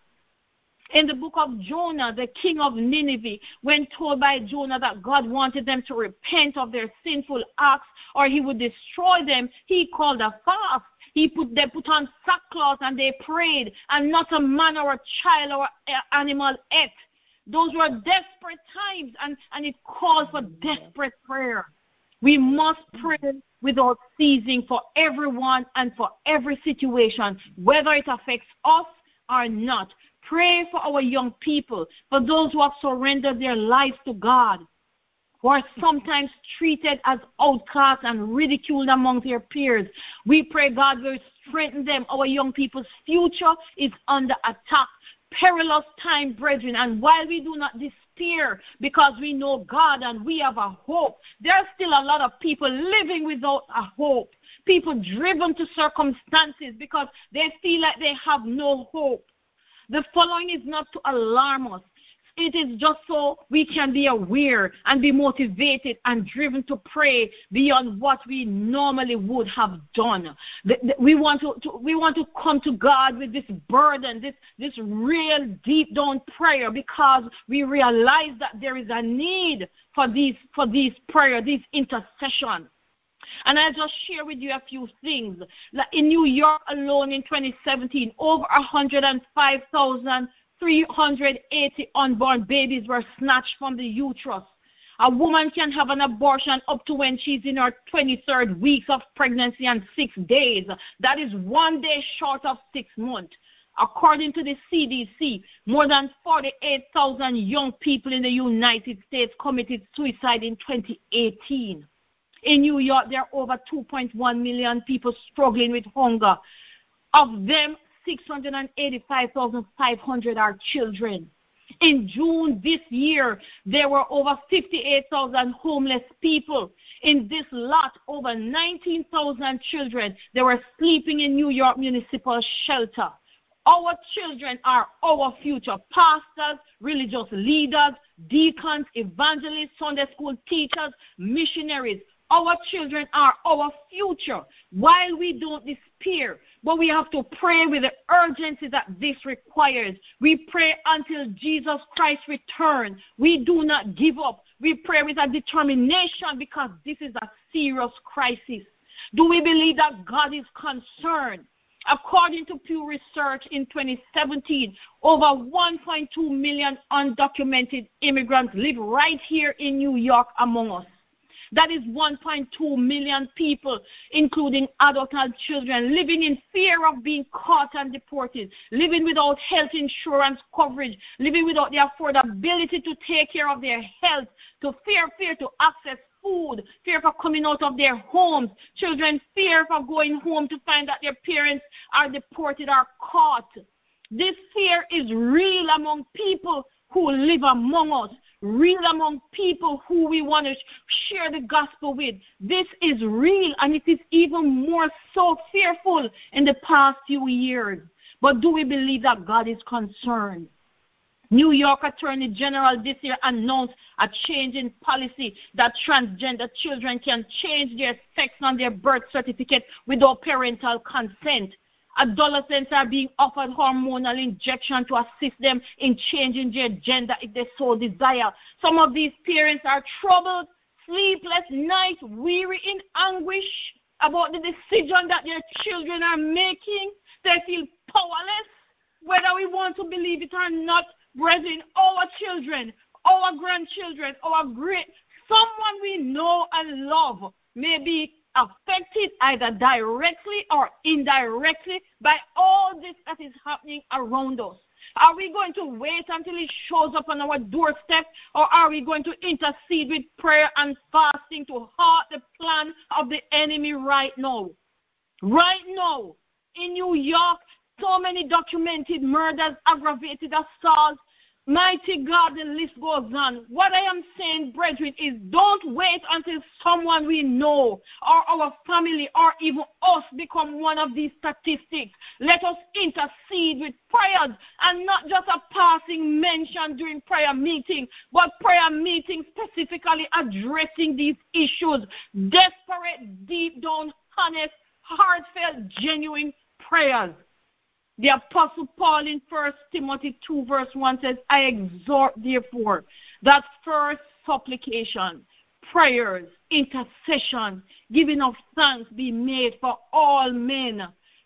In the book of Jonah, the king of Nineveh, when told by Jonah that God wanted them to repent of their sinful acts or He would destroy them, he called a fast. They put on sackcloth and they prayed, and not a man or a child or animal ate. Those were desperate times, and it called for desperate prayer. We must pray without ceasing for everyone and for every situation, whether it affects us or not. Pray for our young people, for those who have surrendered their lives to God. who are sometimes treated as outcasts and ridiculed among their peers. We pray, God, will strengthen them. Our young people's future is under attack. Perilous time, brethren, and while we do not despair because we know God and we have a hope, there are still a lot of people living without a hope. People driven to circumstances because they feel like they have no hope. The following is not to alarm us. It is just so we can be aware and be motivated and driven to pray beyond what we normally would have done. We want to come to God with this burden, this real deep down prayer, because we realize that there is a need for these prayer, this intercession. And I'll just share with you a few things. Like in New York alone in 2017, over 105,380 unborn babies were snatched from the uterus. A woman can have an abortion up to when she's in her 23rd week of pregnancy and 6 days. That is 1 day short of 6 months. According to the CDC, more than 48,000 young people in the United States committed suicide in 2018. In New York, there are over 2.1 million people struggling with hunger. Of them, 685,500 are children. In June this year, there were over 58,000 homeless people. In this lot, over 19,000 children, they were sleeping in New York municipal shelter. Our children are our future. Pastors, religious leaders, deacons, evangelists, Sunday school teachers, missionaries. Our children are our future. While we don't despair, but we have to pray with the urgency that this requires. We pray until Jesus Christ returns. We do not give up. We pray with a determination because this is a serious crisis. Do we believe that God is concerned? According to Pew Research in 2017, over 1.2 million undocumented immigrants live right here in New York among us. That is 1.2 million people, including adults and children, living in fear of being caught and deported, living without health insurance coverage, living without the affordability to take care of their health, to fear to access food, fear for coming out of their homes, children fear for going home to find that their parents are deported or caught. This fear is real among people who live among us, real among people who we want to share the gospel with. This is real, and it is even more so fearful in the past few years. But do we believe that God is concerned? New York Attorney General this year announced a change in policy that transgender children can change their sex on their birth certificate without parental consent. Adolescents are being offered hormonal injection to assist them in changing their gender if they so desire. Some of these parents are troubled, sleepless nights, weary in anguish about the decision that their children are making. They feel powerless, whether we want to believe it or not. Brethren, our children, our grandchildren, someone we know and love may be affected either directly or indirectly by all this that is happening around us. Are we going to wait until it shows up on our doorstep, or are we going to intercede with prayer and fasting to halt the plan of the enemy right now? Right now, in New York, so many documented murders, aggravated assaults. Mighty God, the list goes on. What I am saying, brethren, is don't wait until someone we know or our family or even us become one of these statistics. Let us intercede with prayers, and not just a passing mention during prayer meeting, but prayer meeting specifically addressing these issues. Desperate, deep down, honest, heartfelt, genuine prayers. The Apostle Paul in 1 Timothy 2 verse 1 says, I exhort therefore that first supplication, prayers, intercession, giving of thanks be made for all men,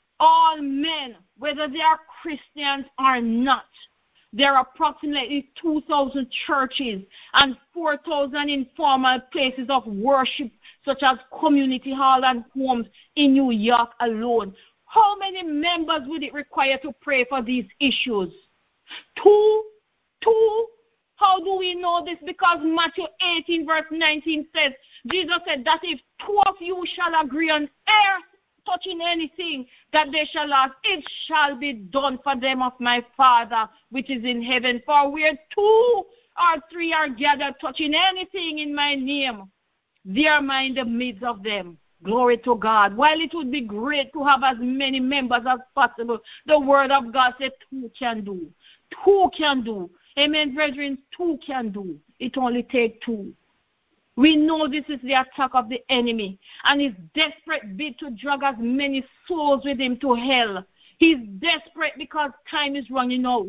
whether they are Christians or not. There are approximately 2,000 churches and 4,000 informal places of worship, such as community hall and homes in New York alone. How many members would it require to pray for these issues? Two? How do we know this? Because Matthew 18 verse 19 says, Jesus said that if two of you shall agree on earth touching anything that they shall ask, it shall be done for them of my Father which is in heaven. For where two or three are gathered touching anything in my name, there am I in the midst of them. Glory to God. While it would be great to have as many members as possible, the word of God said two can do. Two can do. Amen, brethren, two can do. It only takes two. We know this is the attack of the enemy, and his desperate bid to drag as many souls with him to hell. He's desperate because time is running out.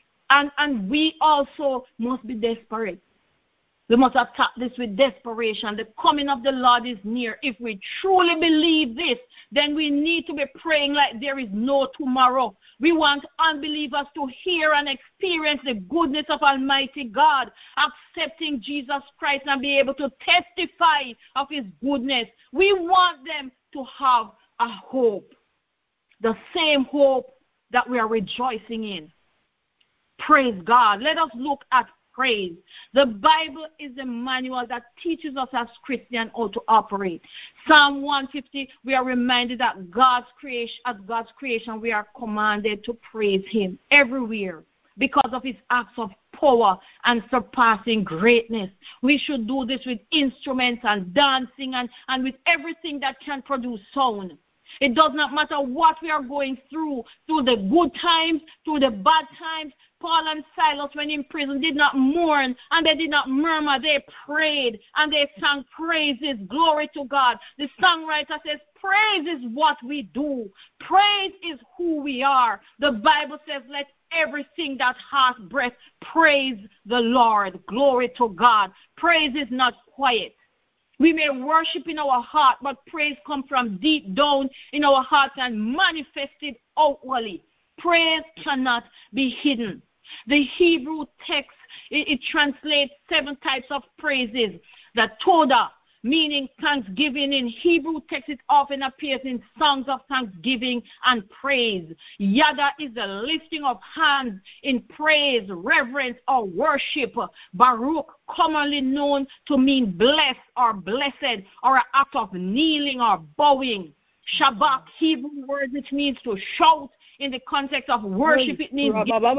And we also must be desperate. We must attack this with desperation. The coming of the Lord is near. If we truly believe this, then we need to be praying like there is no tomorrow. We want unbelievers to hear and experience the goodness of Almighty God, accepting Jesus Christ and be able to testify of his goodness. We want them to have a hope, the same hope that we are rejoicing in. Praise God. Let us look at praise. The Bible is a manual that teaches us as Christians how to operate. Psalm 150, we are reminded that at God's creation, we are commanded to praise him everywhere because of his acts of power and surpassing greatness. We should do this with instruments and dancing and with everything that can produce sound. It does not matter what we are going through the good times, through the bad times. Paul and Silas, when in prison, did not mourn and they did not murmur. They prayed and they sang praises. Glory to God. The songwriter says, praise is what we do. Praise is who we are. The Bible says, let everything that has breath praise the Lord. Glory to God. Praise is not quiet. We may worship in our heart, but praise comes from deep down in our hearts and manifested outwardly. Praise cannot be hidden. The Hebrew text, it translates 7 types of praises. The Todah, meaning thanksgiving. In Hebrew text, it often appears in songs of thanksgiving and praise. Yada is the lifting of hands in praise, reverence, or worship. Baruch, commonly known to mean blessed or blessed, or an act of kneeling or bowing. Shabbat, Hebrew word which means to shout. In the context of worship, it means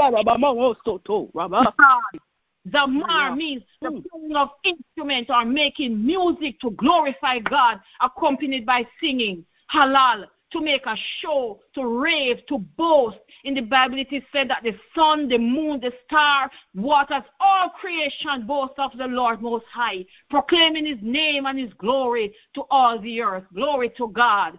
Zamar means the playing of instruments or making music to glorify God, accompanied by singing. Halal, to make a show, to rave, to boast. In the Bible, it is said that the sun, the moon, the star, waters, all creation boast of the Lord Most High, proclaiming his name and his glory to all the earth. Glory to God.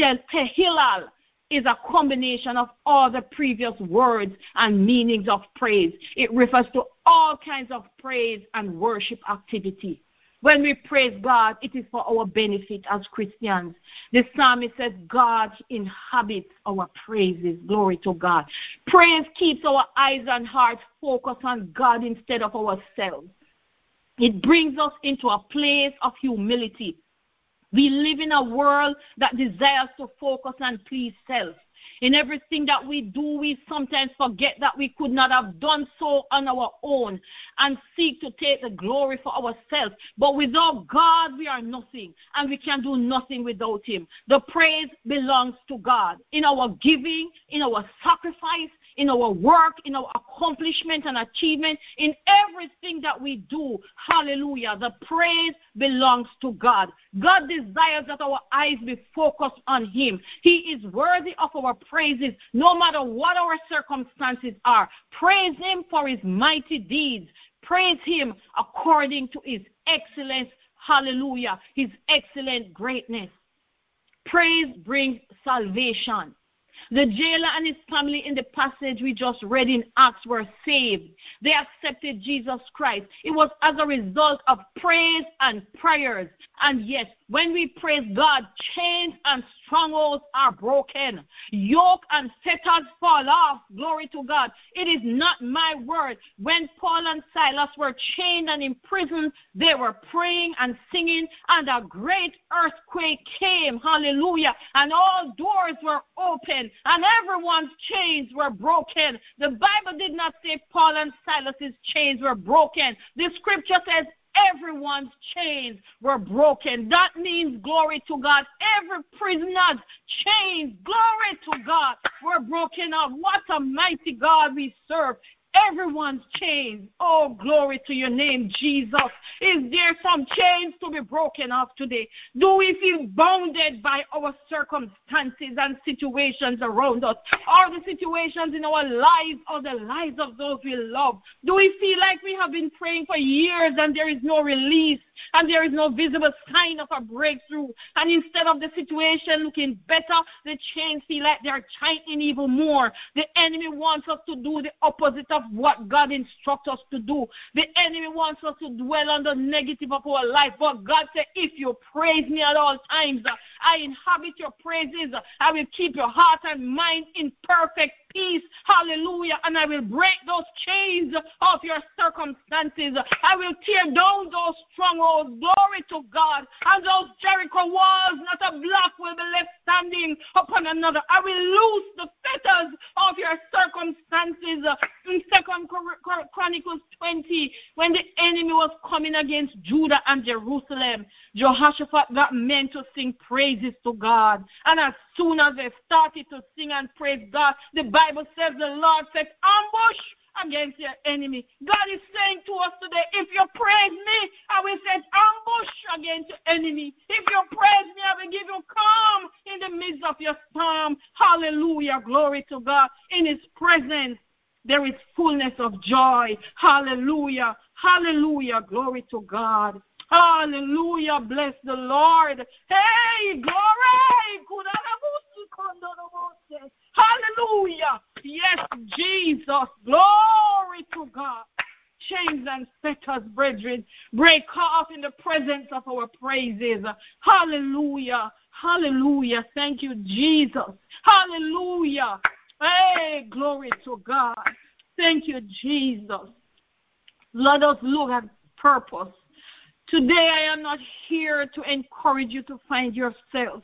Tehilal is a combination of all the previous words and meanings of praise. It refers to all kinds of praise and worship activity. When we praise God, it is for our benefit as Christians. The psalmist says, God inhabits our praises. Glory to God. Praise keeps our eyes and hearts focused on God instead of ourselves. It brings us into a place of humility. We live in a world that desires to focus and please self. In everything that we do, we sometimes forget that we could not have done so on our own and seek to take the glory for ourselves. But without God, we are nothing, and we can do nothing without him. The praise belongs to God. In our giving, in our sacrifice, in our work, in our accomplishment and achievement, in everything that we do, hallelujah, the praise belongs to God. God desires that our eyes be focused on him. He is worthy of our praises, no matter what our circumstances are. Praise him for his mighty deeds. Praise him according to his excellence, hallelujah, his excellent greatness. Praise brings salvation. The jailer and his family in the passage we just read in Acts were saved. They accepted Jesus Christ. It was as a result of praise and prayers. And yes, when we praise God, chains and strongholds are broken. Yoke and fetters fall off. Glory to God. It is not my word. When Paul and Silas were chained and imprisoned, they were praying and singing, and a great earthquake came. Hallelujah. And all doors were open. broken, and everyone's chains were broken. The Bible did not say Paul and Silas's chains were broken. The scripture says everyone's chains were broken. That means, glory to God, every prisoner's chains, glory to God, were broken off. What a mighty God we serve. Everyone's chains. Oh, glory to your name, Jesus. Is there some chains to be broken off today? Do we feel bounded by our circumstances and situations around us, or the situations in our lives, or the lives of those we love? Do we feel like we have been praying for years and there is no release, and there is no visible sign of a breakthrough? And instead of the situation looking better, the chains feel like they're tightening even more. The enemy wants us to do the opposite of what God instructs us to do. The enemy wants us to dwell on the negative of our life. But God said, if you praise me at all times, I inhabit your praises. I will keep your heart and mind in perfect peace. Hallelujah. And I will break those chains of your circumstances. I will tear down those strongholds. Glory to God. And those Jericho walls, not a block will be left standing upon another. I will loose the fetters of your circumstances. In 2 Chronicles 20, when the enemy was coming against Judah and Jerusalem, Jehoshaphat got men to sing praises to God. And as soon as they started to sing and praise God, the Bible says the Lord said, ambush against your enemy. God is saying to us today, if you praise me, I will set ambush against your enemy. If you praise me, I will give you calm in the midst of your storm. Hallelujah. Glory to God. In his presence, there is fullness of joy. Hallelujah. Hallelujah. Glory to God. Hallelujah. Bless the Lord. Hey, glory. Hallelujah. Yes, Jesus. Glory to God. Chains and fetters, brethren, break off in the presence of our praises. Hallelujah. Hallelujah. Thank you, Jesus. Hallelujah. Hey, glory to God. Thank you, Jesus. Let us look at purpose. Today I am not here to encourage you to find yourself.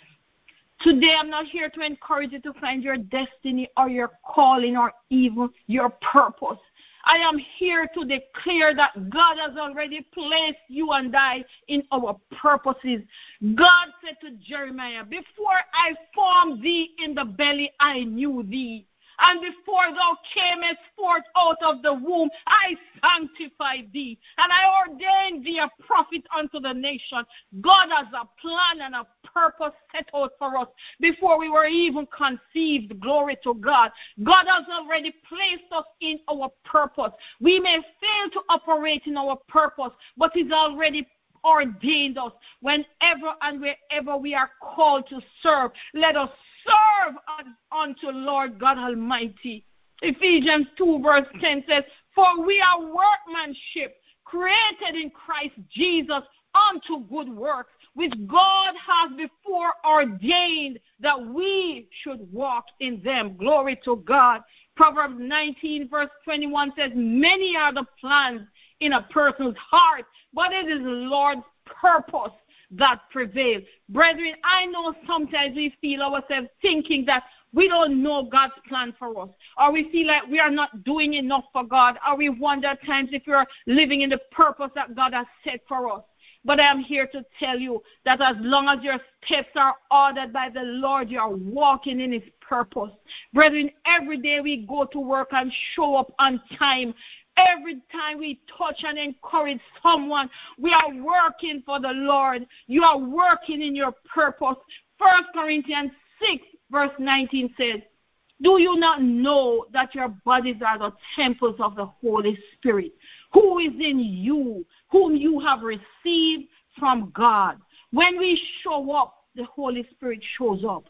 Today I'm not here to encourage you to find your destiny or your calling or even your purpose. I am here to declare that God has already placed you and I in our purposes. God said to Jeremiah, before I formed thee in the belly, I knew thee. And before thou camest forth out of the womb, I sanctified thee, and I ordained thee a prophet unto the nation. God has a plan and a purpose set out for us before we were even conceived. Glory to God. God has already placed us in our purpose. We may fail to operate in our purpose, but He's already ordained us. Whenever and wherever we are called to serve, let us serve unto Lord God Almighty. Ephesians 2 verse 10 says, for we are workmanship, created in Christ Jesus unto good works, which God has before ordained that we should walk in them. Glory to God. Proverbs 19 verse 21 says, many are the plans in a person's heart, but it is the Lord's purpose that prevails. Brethren, I know sometimes we feel ourselves thinking that we don't know God's plan for us, or we feel like we are not doing enough for God, or we wonder at times if we are living in the purpose that God has set for us. But I am here to tell you that as long as your steps are ordered by the Lord, you are walking in His purpose. Brethren, every day we go to work and show up on time. Every time we touch and encourage someone, we are working for the Lord. You are working in your purpose. 1 Corinthians 6 verse 19 says, do you not know that your bodies are the temples of the Holy Spirit, who is in you, whom you have received from God? When we show up, the Holy Spirit shows up.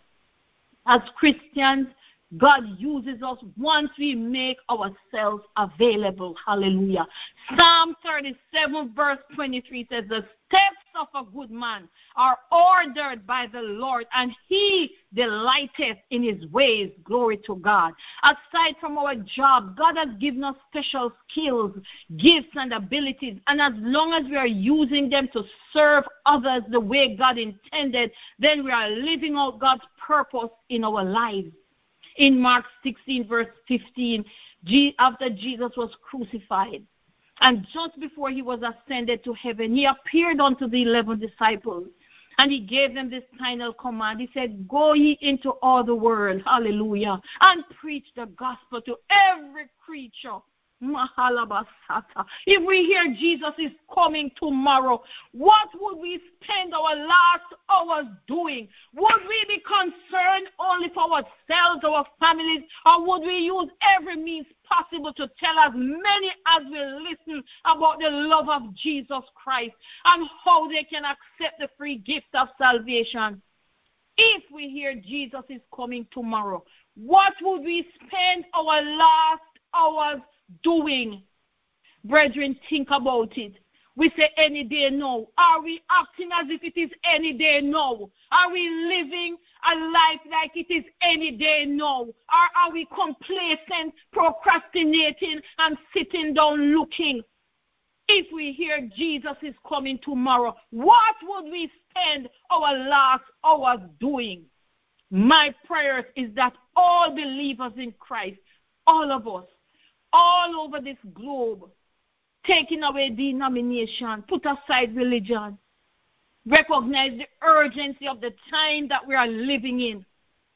As Christians, God uses us once we make ourselves available. Hallelujah. Psalm 37 verse 23 says, the steps of a good man are ordered by the Lord, and He delighteth in His ways. Glory to God. Aside from our job, God has given us special skills, gifts, and abilities, and as long as we are using them to serve others the way God intended, then we are living out God's purpose in our lives. in Mark 16, verse 15, after Jesus was crucified. And just before he was ascended to heaven, he appeared unto the 11 disciples. And he gave them this final command. He said, go ye into all the world, hallelujah, and preach the gospel to every creature. If we hear Jesus is coming tomorrow, what would we spend our last hours doing? Would we be concerned only for ourselves, our families, or would we use every means possible to tell as many as will listen about the love of Jesus Christ and how they can accept the free gift of salvation? If we hear Jesus is coming tomorrow, what would we spend our last hours doing? Brethren, think about it. We say any day now. Are we acting as if it is any day now? Are we living a life like it is any day now? Or are we complacent, procrastinating, and sitting down looking? If we hear Jesus is coming tomorrow, what would we spend our last hours doing? My prayer is that all believers in Christ, all of us, all over this globe, taking away denomination, put aside religion, recognize the urgency of the time that we are living in,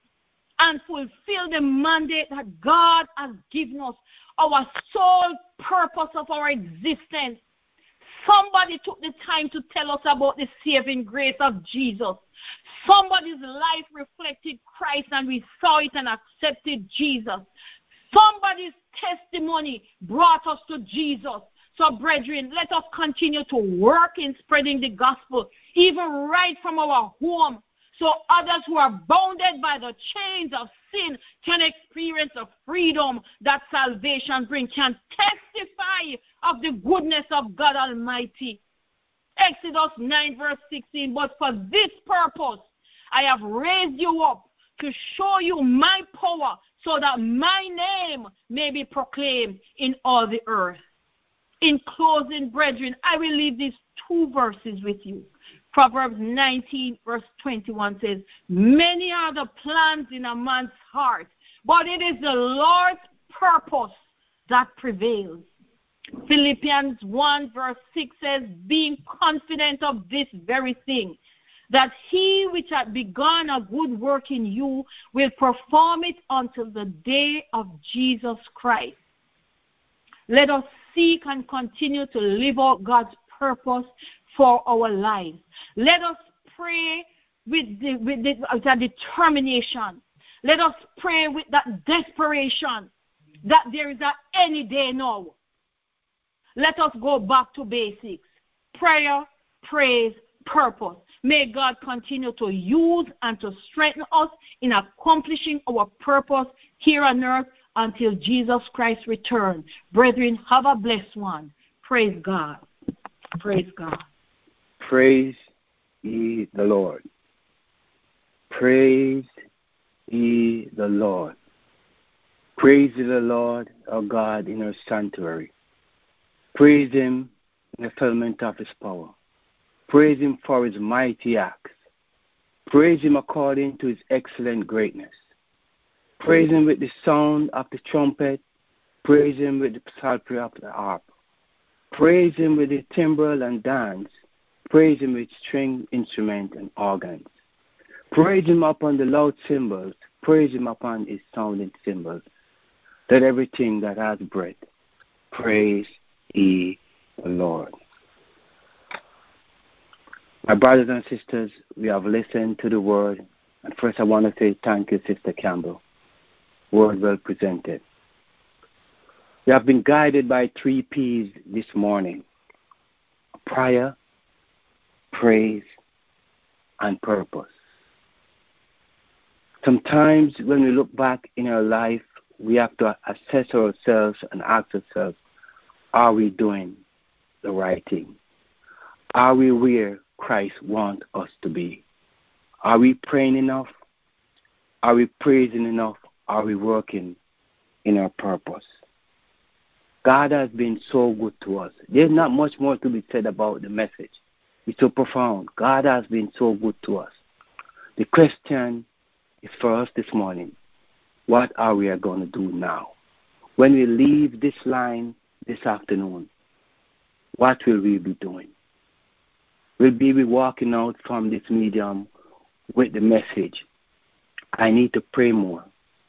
and fulfill the mandate that God has given us, our sole purpose of our existence. Somebody took the time to tell us about the saving grace of Jesus. Somebody's life reflected Christ and we saw it and accepted Jesus. Somebody's testimony brought us to Jesus. So, brethren, let us continue to work in spreading the gospel, even right from our home, so others who are bounded by the chains of sin can experience the freedom that salvation brings, can testify of the goodness of God Almighty. Exodus 9, verse 16, but for this purpose I have raised you up, to show you my power, so that my name may be proclaimed in all the earth. In closing, brethren, I will leave these two verses with you. Proverbs 19, verse 21 says, many are the plans in a man's heart, but it is the Lord's purpose that prevails. Philippians 1, verse 6 says, being confident of this very thing, that he which hath begun a good work in you will perform it until the day of Jesus Christ. Let us seek and continue to live out God's purpose for our lives. Let us pray with that determination. Let us pray with that desperation that there is any day now. Let us go back to basics. Prayer, praise, purpose. May God continue to use and to strengthen us in accomplishing our purpose here on earth until Jesus Christ returns. Brethren, have a blessed one. Praise God. Praise God. Praise ye the Lord. Praise ye the Lord. Praise ye the Lord, our God, in our sanctuary. Praise him in the fulfillment of his power. Praise him for his mighty acts. Praise him according to his excellent greatness. Praise him with the sound of the trumpet. Praise him with the psaltery of the harp. Praise him with the timbrel and dance. Praise him with string instrument and organs. Praise him upon the loud cymbals. Praise him upon his sounding cymbals. Let everything that has breath praise ye the Lord. My brothers and sisters, we have listened to the word. And first I want to say thank you, Sister Campbell. Word well presented. We have been guided by 3 P's this morning: prayer, praise, and purpose. Sometimes when we look back in our life, we have to assess ourselves and ask ourselves, are we doing the right thing? Are we where Christ wants us to be? Are we praying enough? Are we praising enough? Are we working in our purpose? God has been so good to us. There's not much more to be said about the message. It's so profound. God has been so good to us. The question is for us this morning: what are we going to do now? When we leave this line this afternoon, what will we be doing? Will we be walking out from this medium with the message, I need to pray more,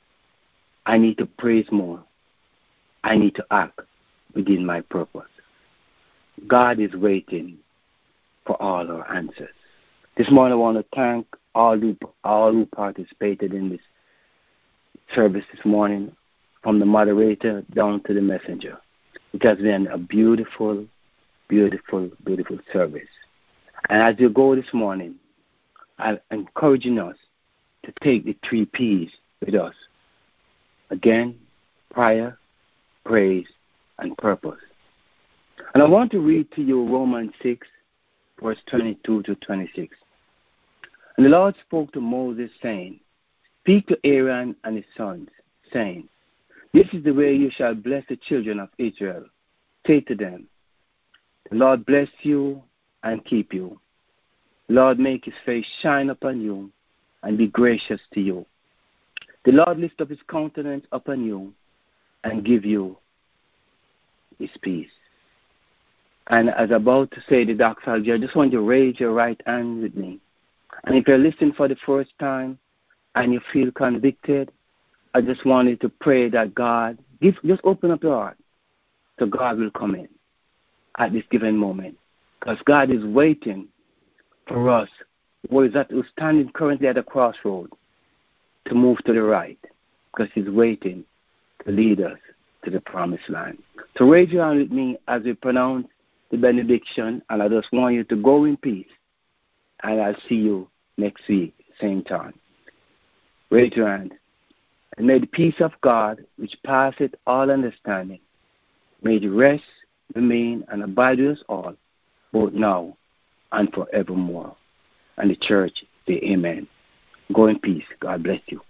I need to praise more, I need to act within my purpose? God is waiting for all our answers. This morning I want to thank all who participated in this service this morning, from the moderator down to the messenger. It has been a beautiful, beautiful, beautiful service. And as you go this morning, I'm encouraging us to take the 3 P's with us. Again, prayer, praise, and purpose. And I want to read to you Romans 6, verse 22 to 26. And the Lord spoke to Moses, saying, Speak to Aaron and his sons, saying, This is the way you shall bless the children of Israel. Say to them, The Lord bless you and keep you. The Lord make his face shine upon you and be gracious to you. The Lord lift up his countenance upon you and give you his peace. And as I'm about to say the doxology, I just want you to raise your right hand with me. And if you're listening for the first time and you feel convicted, I just want you to pray that God, just open up your heart so God will come in at this given moment. Because God is waiting for us, who's standing currently at a crossroad, to move to the right, because he's waiting to lead us to the promised land. So raise your hand with me as we pronounce the benediction, and I just want you to go in peace, and I'll see you next week, same time. Raise your hand. And may the peace of God, which passeth all understanding, may it rest, remain, and abide with us all, both now and forevermore. And the church say amen. Go in peace. God bless you.